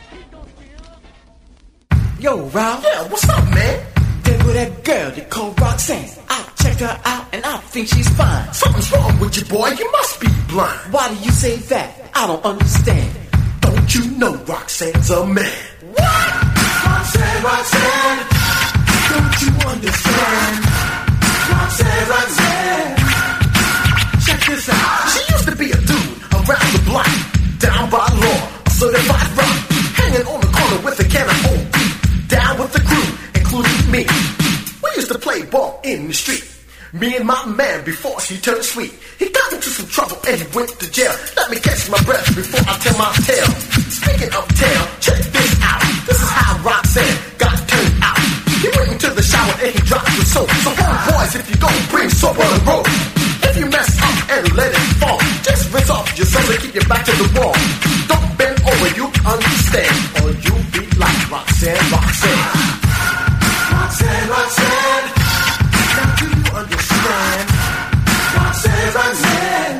O: Yo, Ralph. Yeah, what's up, man? There go that girl they call Roxanne. I checked her out and I think she's fine.
P: Something's wrong with you, boy. You must be blind.
O: Why do you say that? I don't understand.
P: Don't you know Roxanne's a man?
O: What? Roxanne, Roxanne, don't you understand? Roxanne, Roxanne,
P: check this out. She used to be a dude around the block, down by law, a certified rock, hanging on the corner with a can of old beef, down with the crew, including me. We used to play ball in the street. Me and my man before he turned sweet. He got into some trouble and he went to jail. Let me catch my breath before I tell my tale. Speaking of tale, check this out. This is how Roxanne got turned out. He went into the shower and he dropped the soap. So home boys, if you go, bring soap on the road. If you mess up and let it fall, just rinse off yourself and keep your back to the wall. Don't bend over, you understand, or you'll be like Roxanne, Roxanne.
O: Roxanne, Roxanne, now do you understand? Roxanne, Roxanne.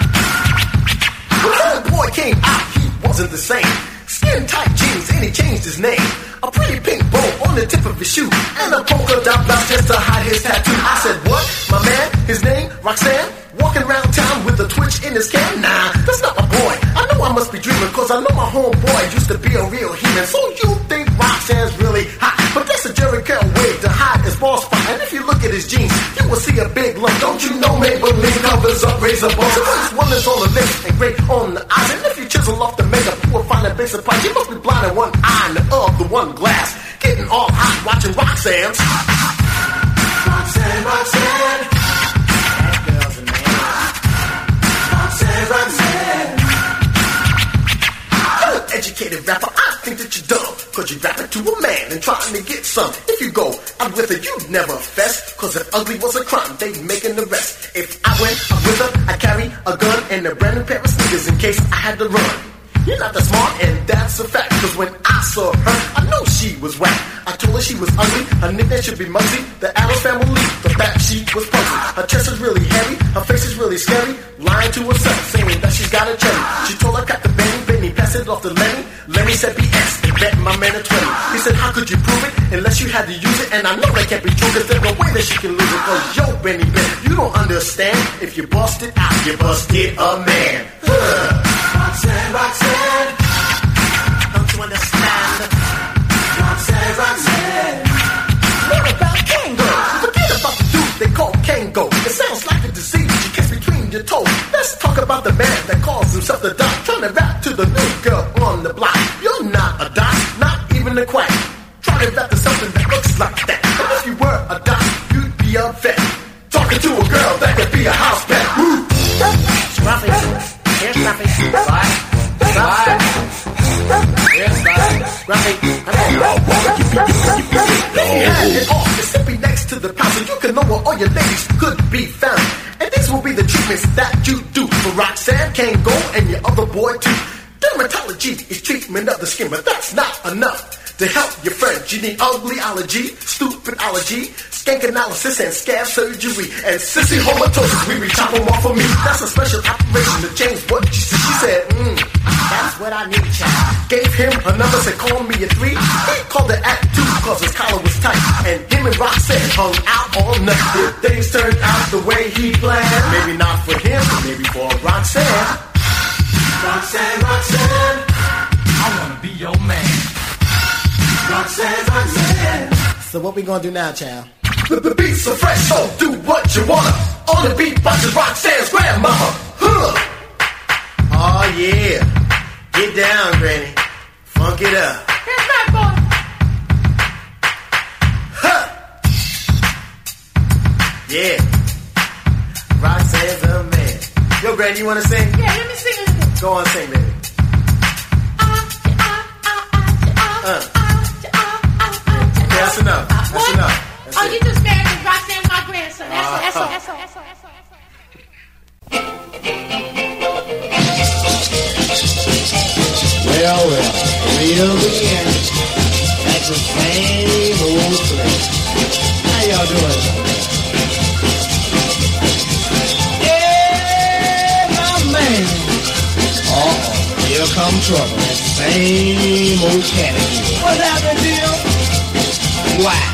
P: When the boy came out, he wasn't the same. Skin tight jeans and he changed his name. A pretty pink bow on the tip of his shoe, and a polka dot blouse just to hide his tattoo. I said, what? My man? His name? Roxanne? Walking around town with a twitch in his can? Nah, that's not my boy. I know I must be dreaming, cause I know my homeboy used to be a real human. So you think Roxanne's really hot, but that's a Jerry Curl way to hide his ball spot. And if you look at his jeans, you will see a big lump. Don't you know Maybelline covers up razor bumps? So this one is on the lips and gray on the eyes. And if you chisel off the makeup, you will find a big surprise. You must be blind in one eye and the of the one glass. Getting all hot watching Roxanne's.
O: Roxanne, Roxanne, that girl's a man. Roxanne, Roxanne.
P: You're an educated rapper, I think that you're dumb, cause you're rapping to a man and trying to get some. If you go out with her, you'd never fess, cause if ugly was a crime, they'd make an arrest. If I went out with her, I carry a gun and a brand new pair of sneakers in case I had to run. You're not that smart, and that's a fact, cause when I saw her, I know she was whack. I told her she was ugly, her nickname should be Muggsy, the Addams Family, the fact she was pussy. Her chest is really heavy, her face is really scary, lying to herself, saying that she's got a cherry. She told her Captain Benny, Benny passed it off to Lenny, Lenny said B S, and bet my man a twenty. He said, how could you prove it, unless you had to use it, and I know that can't be true, cause there's no way that she can lose it, cause yo, Benny, Benny, you don't understand, if you bust it out, you busted a man.
O: Roxanne, Roxanne,
P: don't you understand?
O: Roxanne, Roxanne.
P: What about Kango? Forget about the dude they call Kango. It sounds like a disease you kiss between your toes. Let's talk about the man that calls himself the doc, trying to rap to the new girl on the block. You're not a doc, not even a quack. Try to rap to something that looks like that. And if you were a doc, you'd be a vet. Talking to a girl that could be a house pet. Woo!
E: Scruffy, here's Scruffy. Bye. Bye. Here's Bye. Scruffy.
P: And all is simply next to the pound, so you can know where all your ladies could be found. And these will be the treatments that you do for Roxanne, Kango, and your other boy too. Dermatology is treatment of the skin, but that's not enough. To help your friend, you need uglyology, stupidology, skank analysis, and scab surgery, and sissy homatosis. We reach chop them off of me. That's a special operation to change what you see. She said, mm, that's what I need, child. Gave him a number, said call me a three. He called it at two, cause his collar was tight. And him and Roxanne hung out all night. If things turned out the way he planned, maybe not for him, but maybe for Roxanne.
O: Roxanne, Roxanne,
P: I wanna be your man.
O: Roxanne, Roxanne.
E: So what we gonna do now, child?
P: The, the beats are fresh, so do what you wanna. On the beat punches Roxanne's grandmama. Huh. Oh yeah, get down, Granny. Funk it up.
H: Here's that boy.
P: Huh. Yeah. Roxanne's a man. Yo, Granny, you wanna sing?
H: Yeah, let me sing a little bit.
P: Go on, sing, baby. Uh. That's enough. That's
H: One,
P: enough. That's
Q: Oh, you just married me, Roxanne, my grandson. That's all, that's all, that's all, that's all, that's all.
R: Well, well, we'll begin at the same old place. How y'all doing? Yeah, my man. Uh-oh, here come trouble. That same old cat again. What's happening, Jill? Why?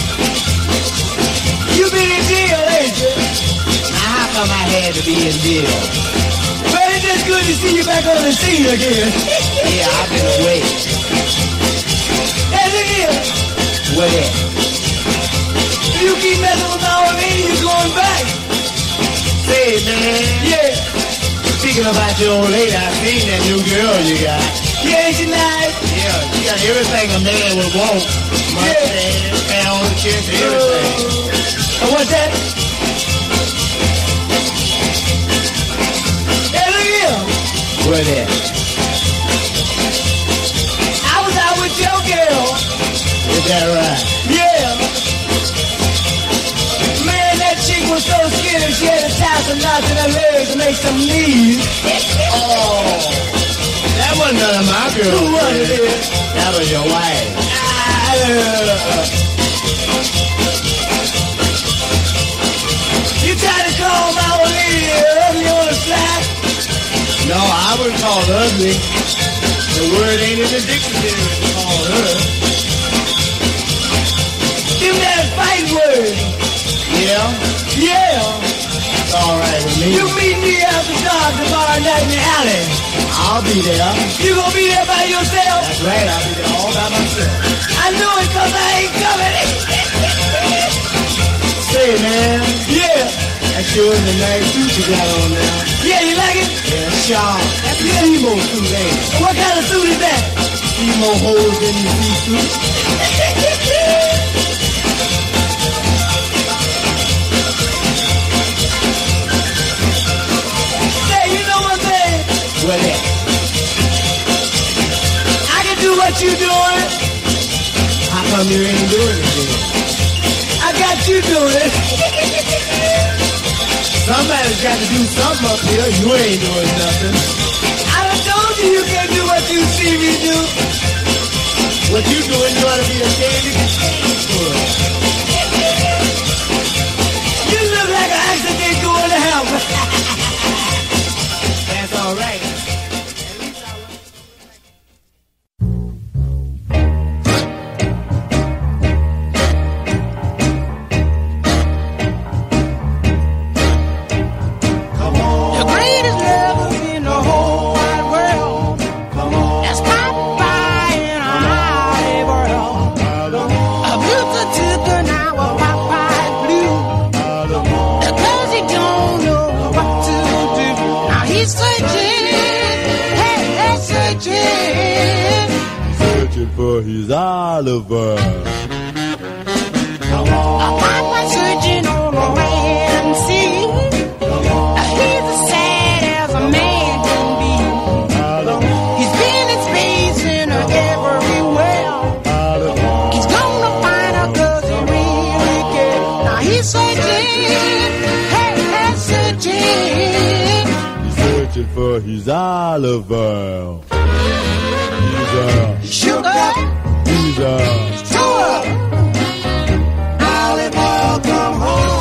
R: You been in jail, ain't you? Now, how come I had to be in jail? Well, it's just good to see you back on the scene again. Yeah, I've been away. Hey, look here. What that? You keep messing with my old lady, you're going back. Say, man. Yeah. Speaking about your old lady, I seen that new girl you got. Yeah, ain't she nice? Yeah, she got everything a man would want. Mustache, pound, kiss, everything. Uh, and what's that? Hey, look here. What that? I was out with your girl. Is that right? Yeah. Man, that chick was so skinny, she had to tie some knots in her legs to make some knees. Oh. That wasn't none of my girls. Who was it? That was your wife. Ah, uh, you tried to call my old lady ugly on the slide? No, I wouldn't call her ugly. The word ain't in the dictionary to call her. Give me that fight word. Yeah? Yeah. It's all right with me. You meet me after dark tomorrow night in the alley. I'll be there. You gonna be there by yourself? That's right, I'll be there all by myself. I know it cause I ain't coming. Say, man. Yeah. That sure is a nice suit you got on now. Yeah, you like it? Yeah, sharp. That's the emo suit, ain't it? What kind of suit is that? Emo holes in the suit. Say, you know one thing? What that? I can do what you doing. How come you ain't doing it then? I got you doing it. Somebody's got to do something up here. You ain't doing nothing. I done told you you can't do what you see me do. What you doing, you ought to be ashamed to get paid for it. You look like an accident going to hell. That's all right.
M: For his Oliver.
H: Papa's searching all around, see. He's as sad as a man can be. He's been in space and everywhere. He's gonna find her cause he really cares. Now he's searching, hey, hey, searching.
M: He's searching for his Oliver. He's a
H: sugar.
M: He's a
H: sugar. Oliver, come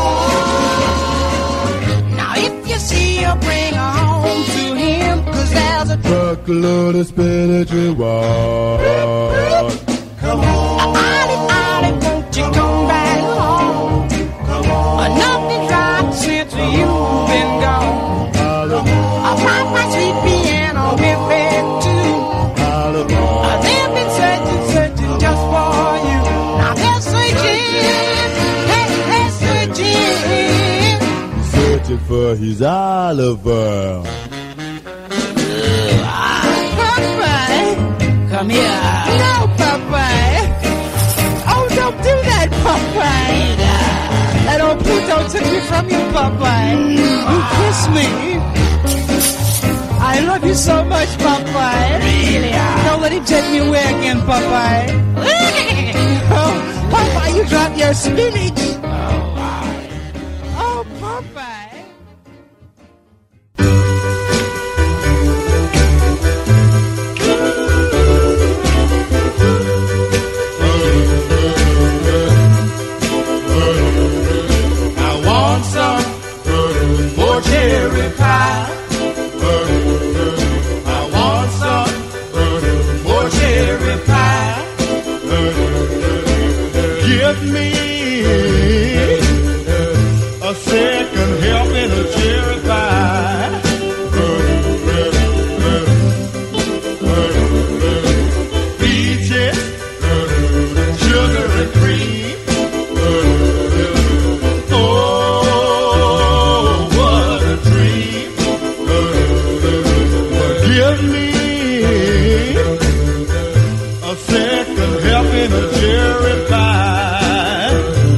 H: home. Now if you see her, bring her home to him, cause there's a
M: truckload of spinach reward.
H: Come on. Olive, Olive, won't you come back home? Come on. Nothing's right since you've been gone. Olive. I find my sweet piano with bed too. They've been searching, searching just for you. Now they're searching, hey, they're searching.
M: Searching for his Oliver.
H: Popeye, come here. No, Popeye. Oh, don't do that, Popeye. That old Pluto took me from you, Popeye. You kissed me. I love you so much, Popeye. Really? Don't let him take me away again, Popeye. Oh, Popeye, you dropped your spinach. Oh, Popeye.
R: I want some more cherry pie. I want some more cherry pie. Give me a second helping of cherry pie. Peaches, sugar and cream. Oh, what a dream. Give me a second helping of cherry pie.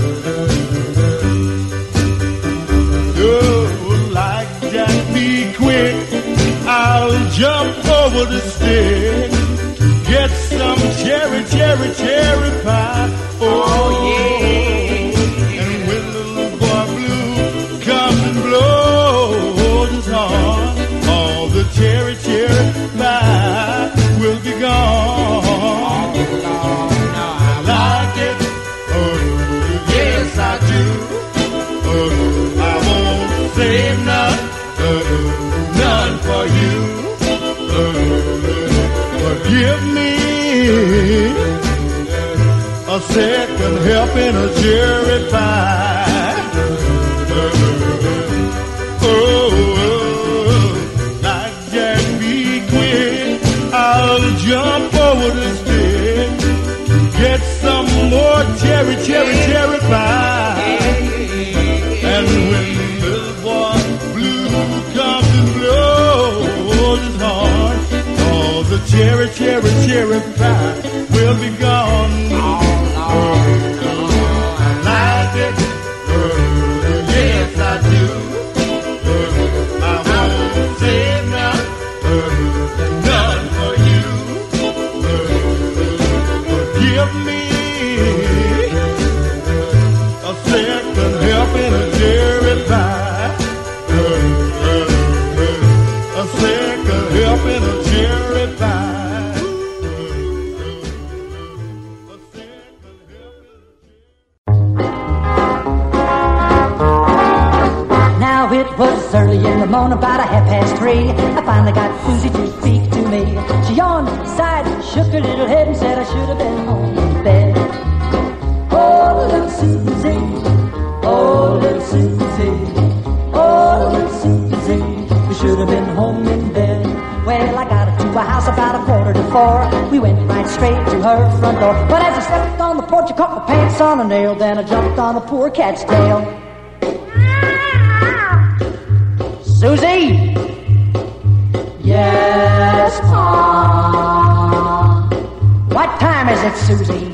R: Oh, like Jack, be quick. I'll jump over the stick. Get some cherry, cherry, cherry pie. Oh, yeah. And when little boy blue comes and blows his horn, all the cherry, cherry pie will be gone. I like it. Oh, yes, I do. Oh, I won't save none, uh, none for you. Uh, but give me a second helping of cherry pie. Oh, like Jack, be quick. I'll jump over the stick. Get some more cherry, cherry, cherry pie. And when the boy blue comes and blows his horn, all the cherry, cherry, cherry pie will be gone. I like it. Yes, I do. I won't save none, none for you. Give me a second helping of cherry pie. A second helping of cherry pie.
S: Now it was early in the morning, about a half past three. I finally got Susie to speak to me. She yawned, sighed, shook her little head and said I should have been home in bed. Oh, little Susie, oh, little Susie, oh, little Susie, you should have been home in bed. Well, I got her to a house about a quarter to four. We went right straight to her front door. But as I stepped on the porch, I caught my pants on a nail. Then I jumped on the poor cat's tail. Susie! Yes, Ma. What time is it, Susie?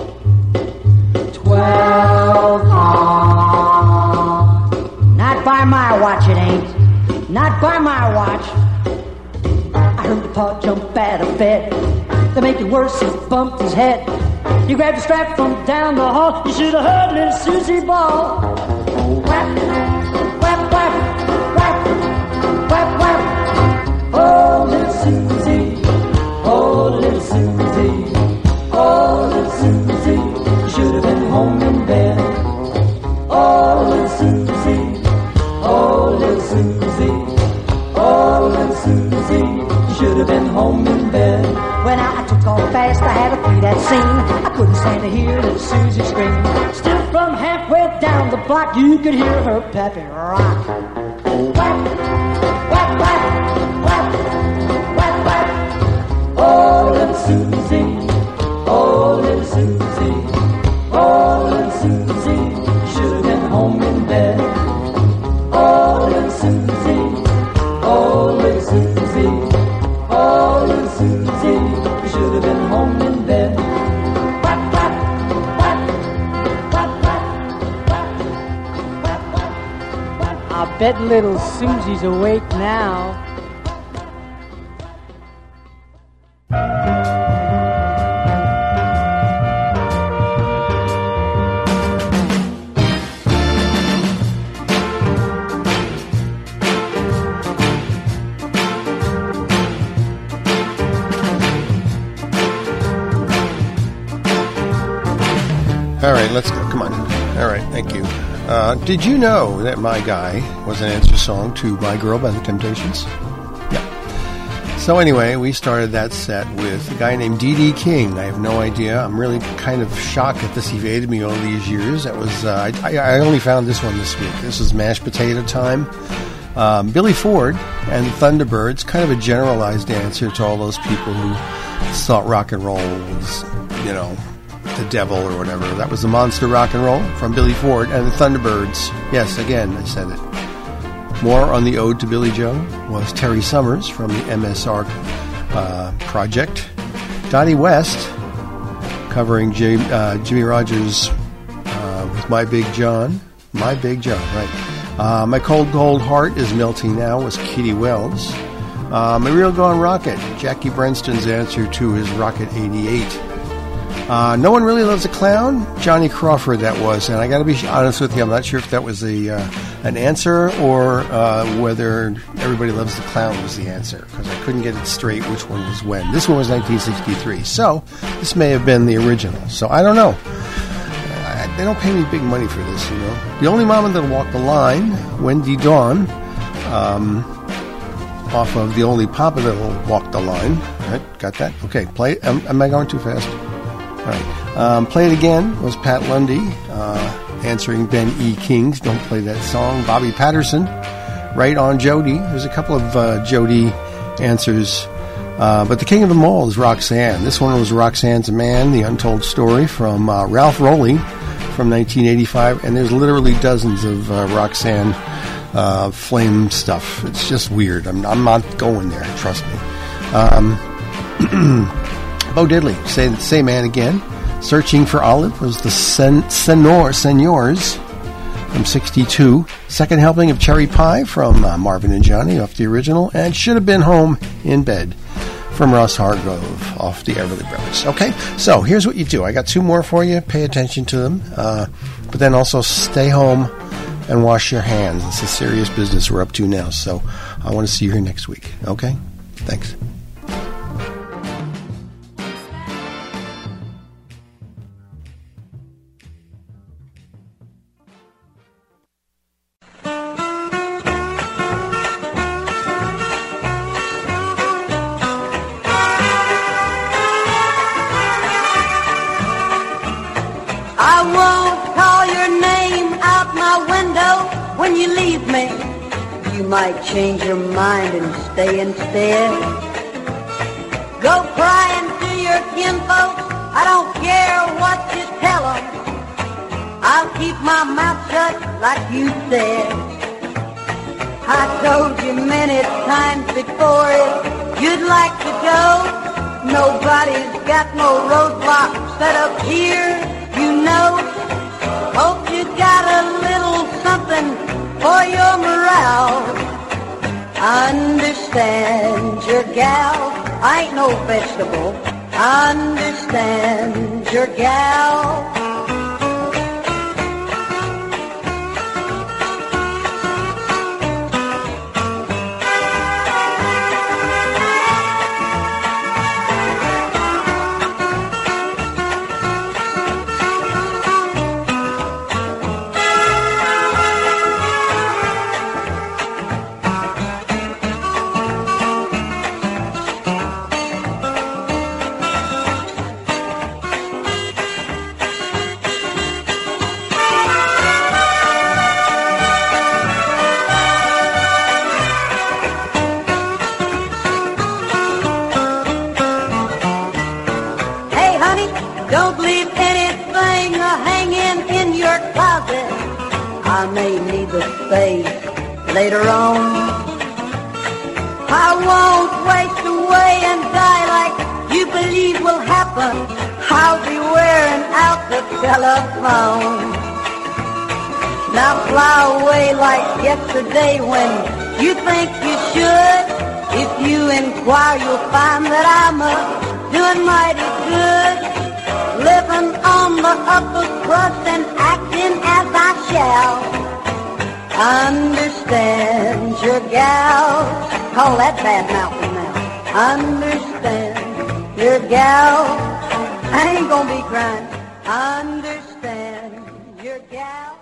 S: Twelve, Ma. Not by my watch, it ain't. Not by my watch. I heard the pa jump out of bed. To make it worse, he bumped his head. He grabbed the strap from down the hall. You should have heard little Susie bawl. Whap, whap, whap. Whap, whap. Oh, little Susie, oh, little Susie, oh, little Susie, you should have been home in bed. Oh, little Susie, oh, little Susie, oh, little Susie, you should have been home in bed. When I took off fast, I had to flee that scene. I couldn't stand to hear little Susie scream. Still from halfway down the block, you could hear her pappy rock. Whap. Whap, whap, whap, whap, whap. Oh, little Susie, oh, little Susie, oh, little Susie, you should have been home in bed. Oh, little Susie, oh, little Susie, oh, little Susie, you should have been home in bed. Whap, whap, whap, whap, whap, whap, whap, whap, whap. I bet little Susie's awake now.
J: All right, let's go. Come on. All right, thank you. Uh, did you know that My Guy was an answer song to My Girl by the Temptations? Yeah. So anyway, we started that set with a guy named D D. King. I have no idea. I'm really kind of shocked that this evaded me all these years. That was uh, I, I only found this one this week. This was Mashed Potato Time. Um, Billy Ford and the Thunderbirds, kind of a generalized answer to all those people who thought rock and roll was, you know, the devil or whatever. That was the Monster Rock and Roll from Billy Ford and the Thunderbirds. Yes, again, I said it. More on the Ode to Billy Joe was Terry Summers from the M S R uh, project. Donnie West covering J, uh, Jimmy Rogers uh, with My Big John. My Big John, right. Uh, My Cold Cold Heart Is Melting Now was Kitty Wells. Uh, My Real Gone Rocket, Jackie Brenston's answer to his Rocket eighty-eight. Uh, No One Really Loves a Clown, Johnny Crawford that was. And I got to be honest with you, I'm not sure if that was a uh, an answer or uh, whether Everybody Loves the Clown was the answer, because I couldn't get it straight which one was when. This one was nineteen sixty-three, so this may have been the original. So I don't know. They don't pay me big money for this, you know. The Only Mama That'll Walk the Line, Wendy Dawn, um, off of The Only Papa That'll Walk the Line. Right, got that? Okay, play. Am, am I going too fast? All right. Um, Play It Again was Pat Lundy, uh, answering Ben E. King's Don't Play That Song. Bobby Patterson, Right on Jody. There's a couple of uh, Jody answers. Uh, but the king of them all is Roxanne. This one was Roxanne's Man, The Untold Story from uh, Ralph Rowley from nineteen eighty-five, and there's literally dozens of uh, Roxanne uh, flame stuff. It's just weird. I'm, I'm not going there, trust me. Um, Bo Diddley, say, say Man Again. Searching for Olive was the Sen- Senor, Senors from sixty-two. Second helping of Cherry Pie from uh, Marvin and Johnny off the original, and Should Have Been Home in Bed from Ross Hargrove off the Everly Brothers. Okay, so here's what you do. I got two more for you. Pay attention to them. Uh, but then also stay home and wash your hands. It's a serious business we're up to now. So I want to see you here next week. Okay? Thanks.
S: Might change your mind and stay instead. Go crying to your kinfolks, I don't care what you tell them. I'll keep my mouth shut like you said. I told you many times before if you'd like to go, nobody's got no roadblock set up here, you know. Hope you got a little something for your morale. Understand your gal, I ain't no vegetable. Understand your gal. Later on, I won't waste away and die like you believe will happen. I'll be wearing out the telephone. Now fly away like yesterday when you think you should. If you inquire, you'll find that I'm a doing mighty good, living on the upper crust and acting as I shall. Understand your gal. Call that bad mountain now. Understand your gal. I ain't gonna be crying. Understand. here, gal.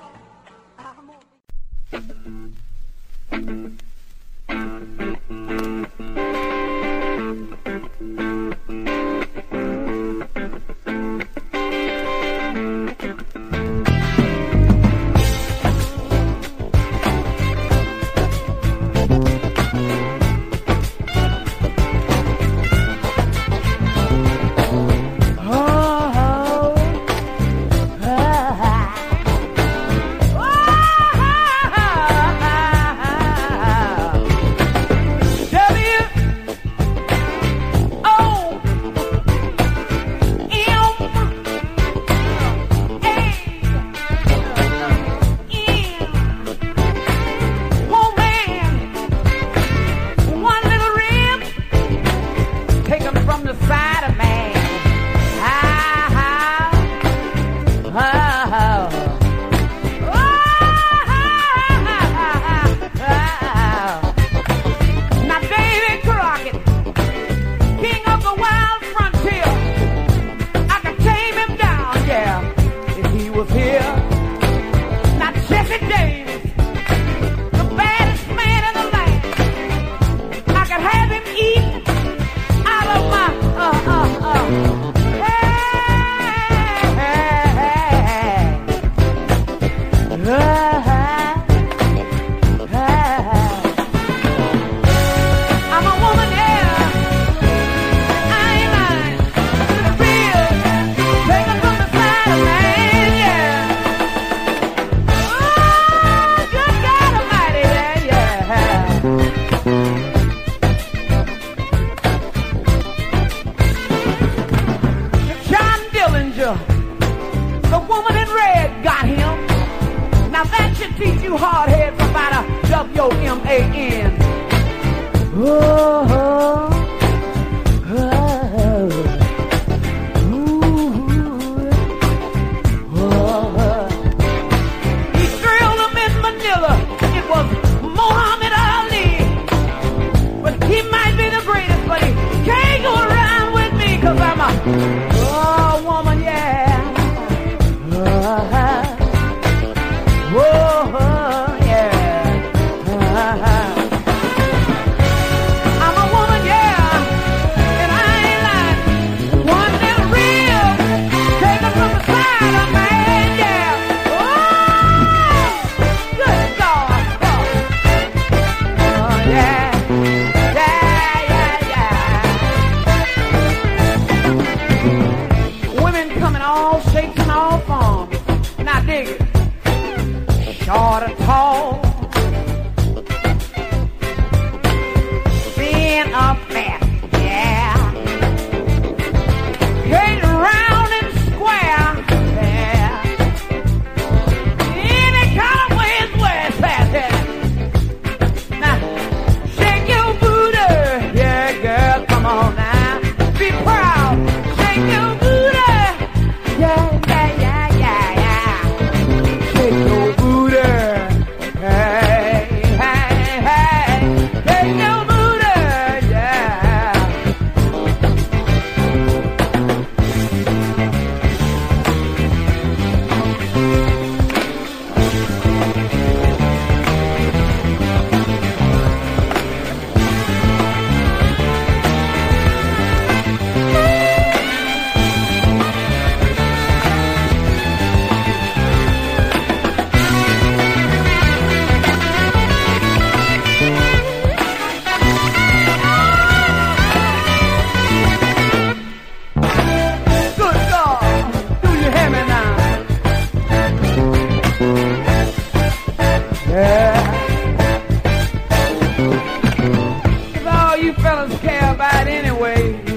K: That's all you fellas care about anyway.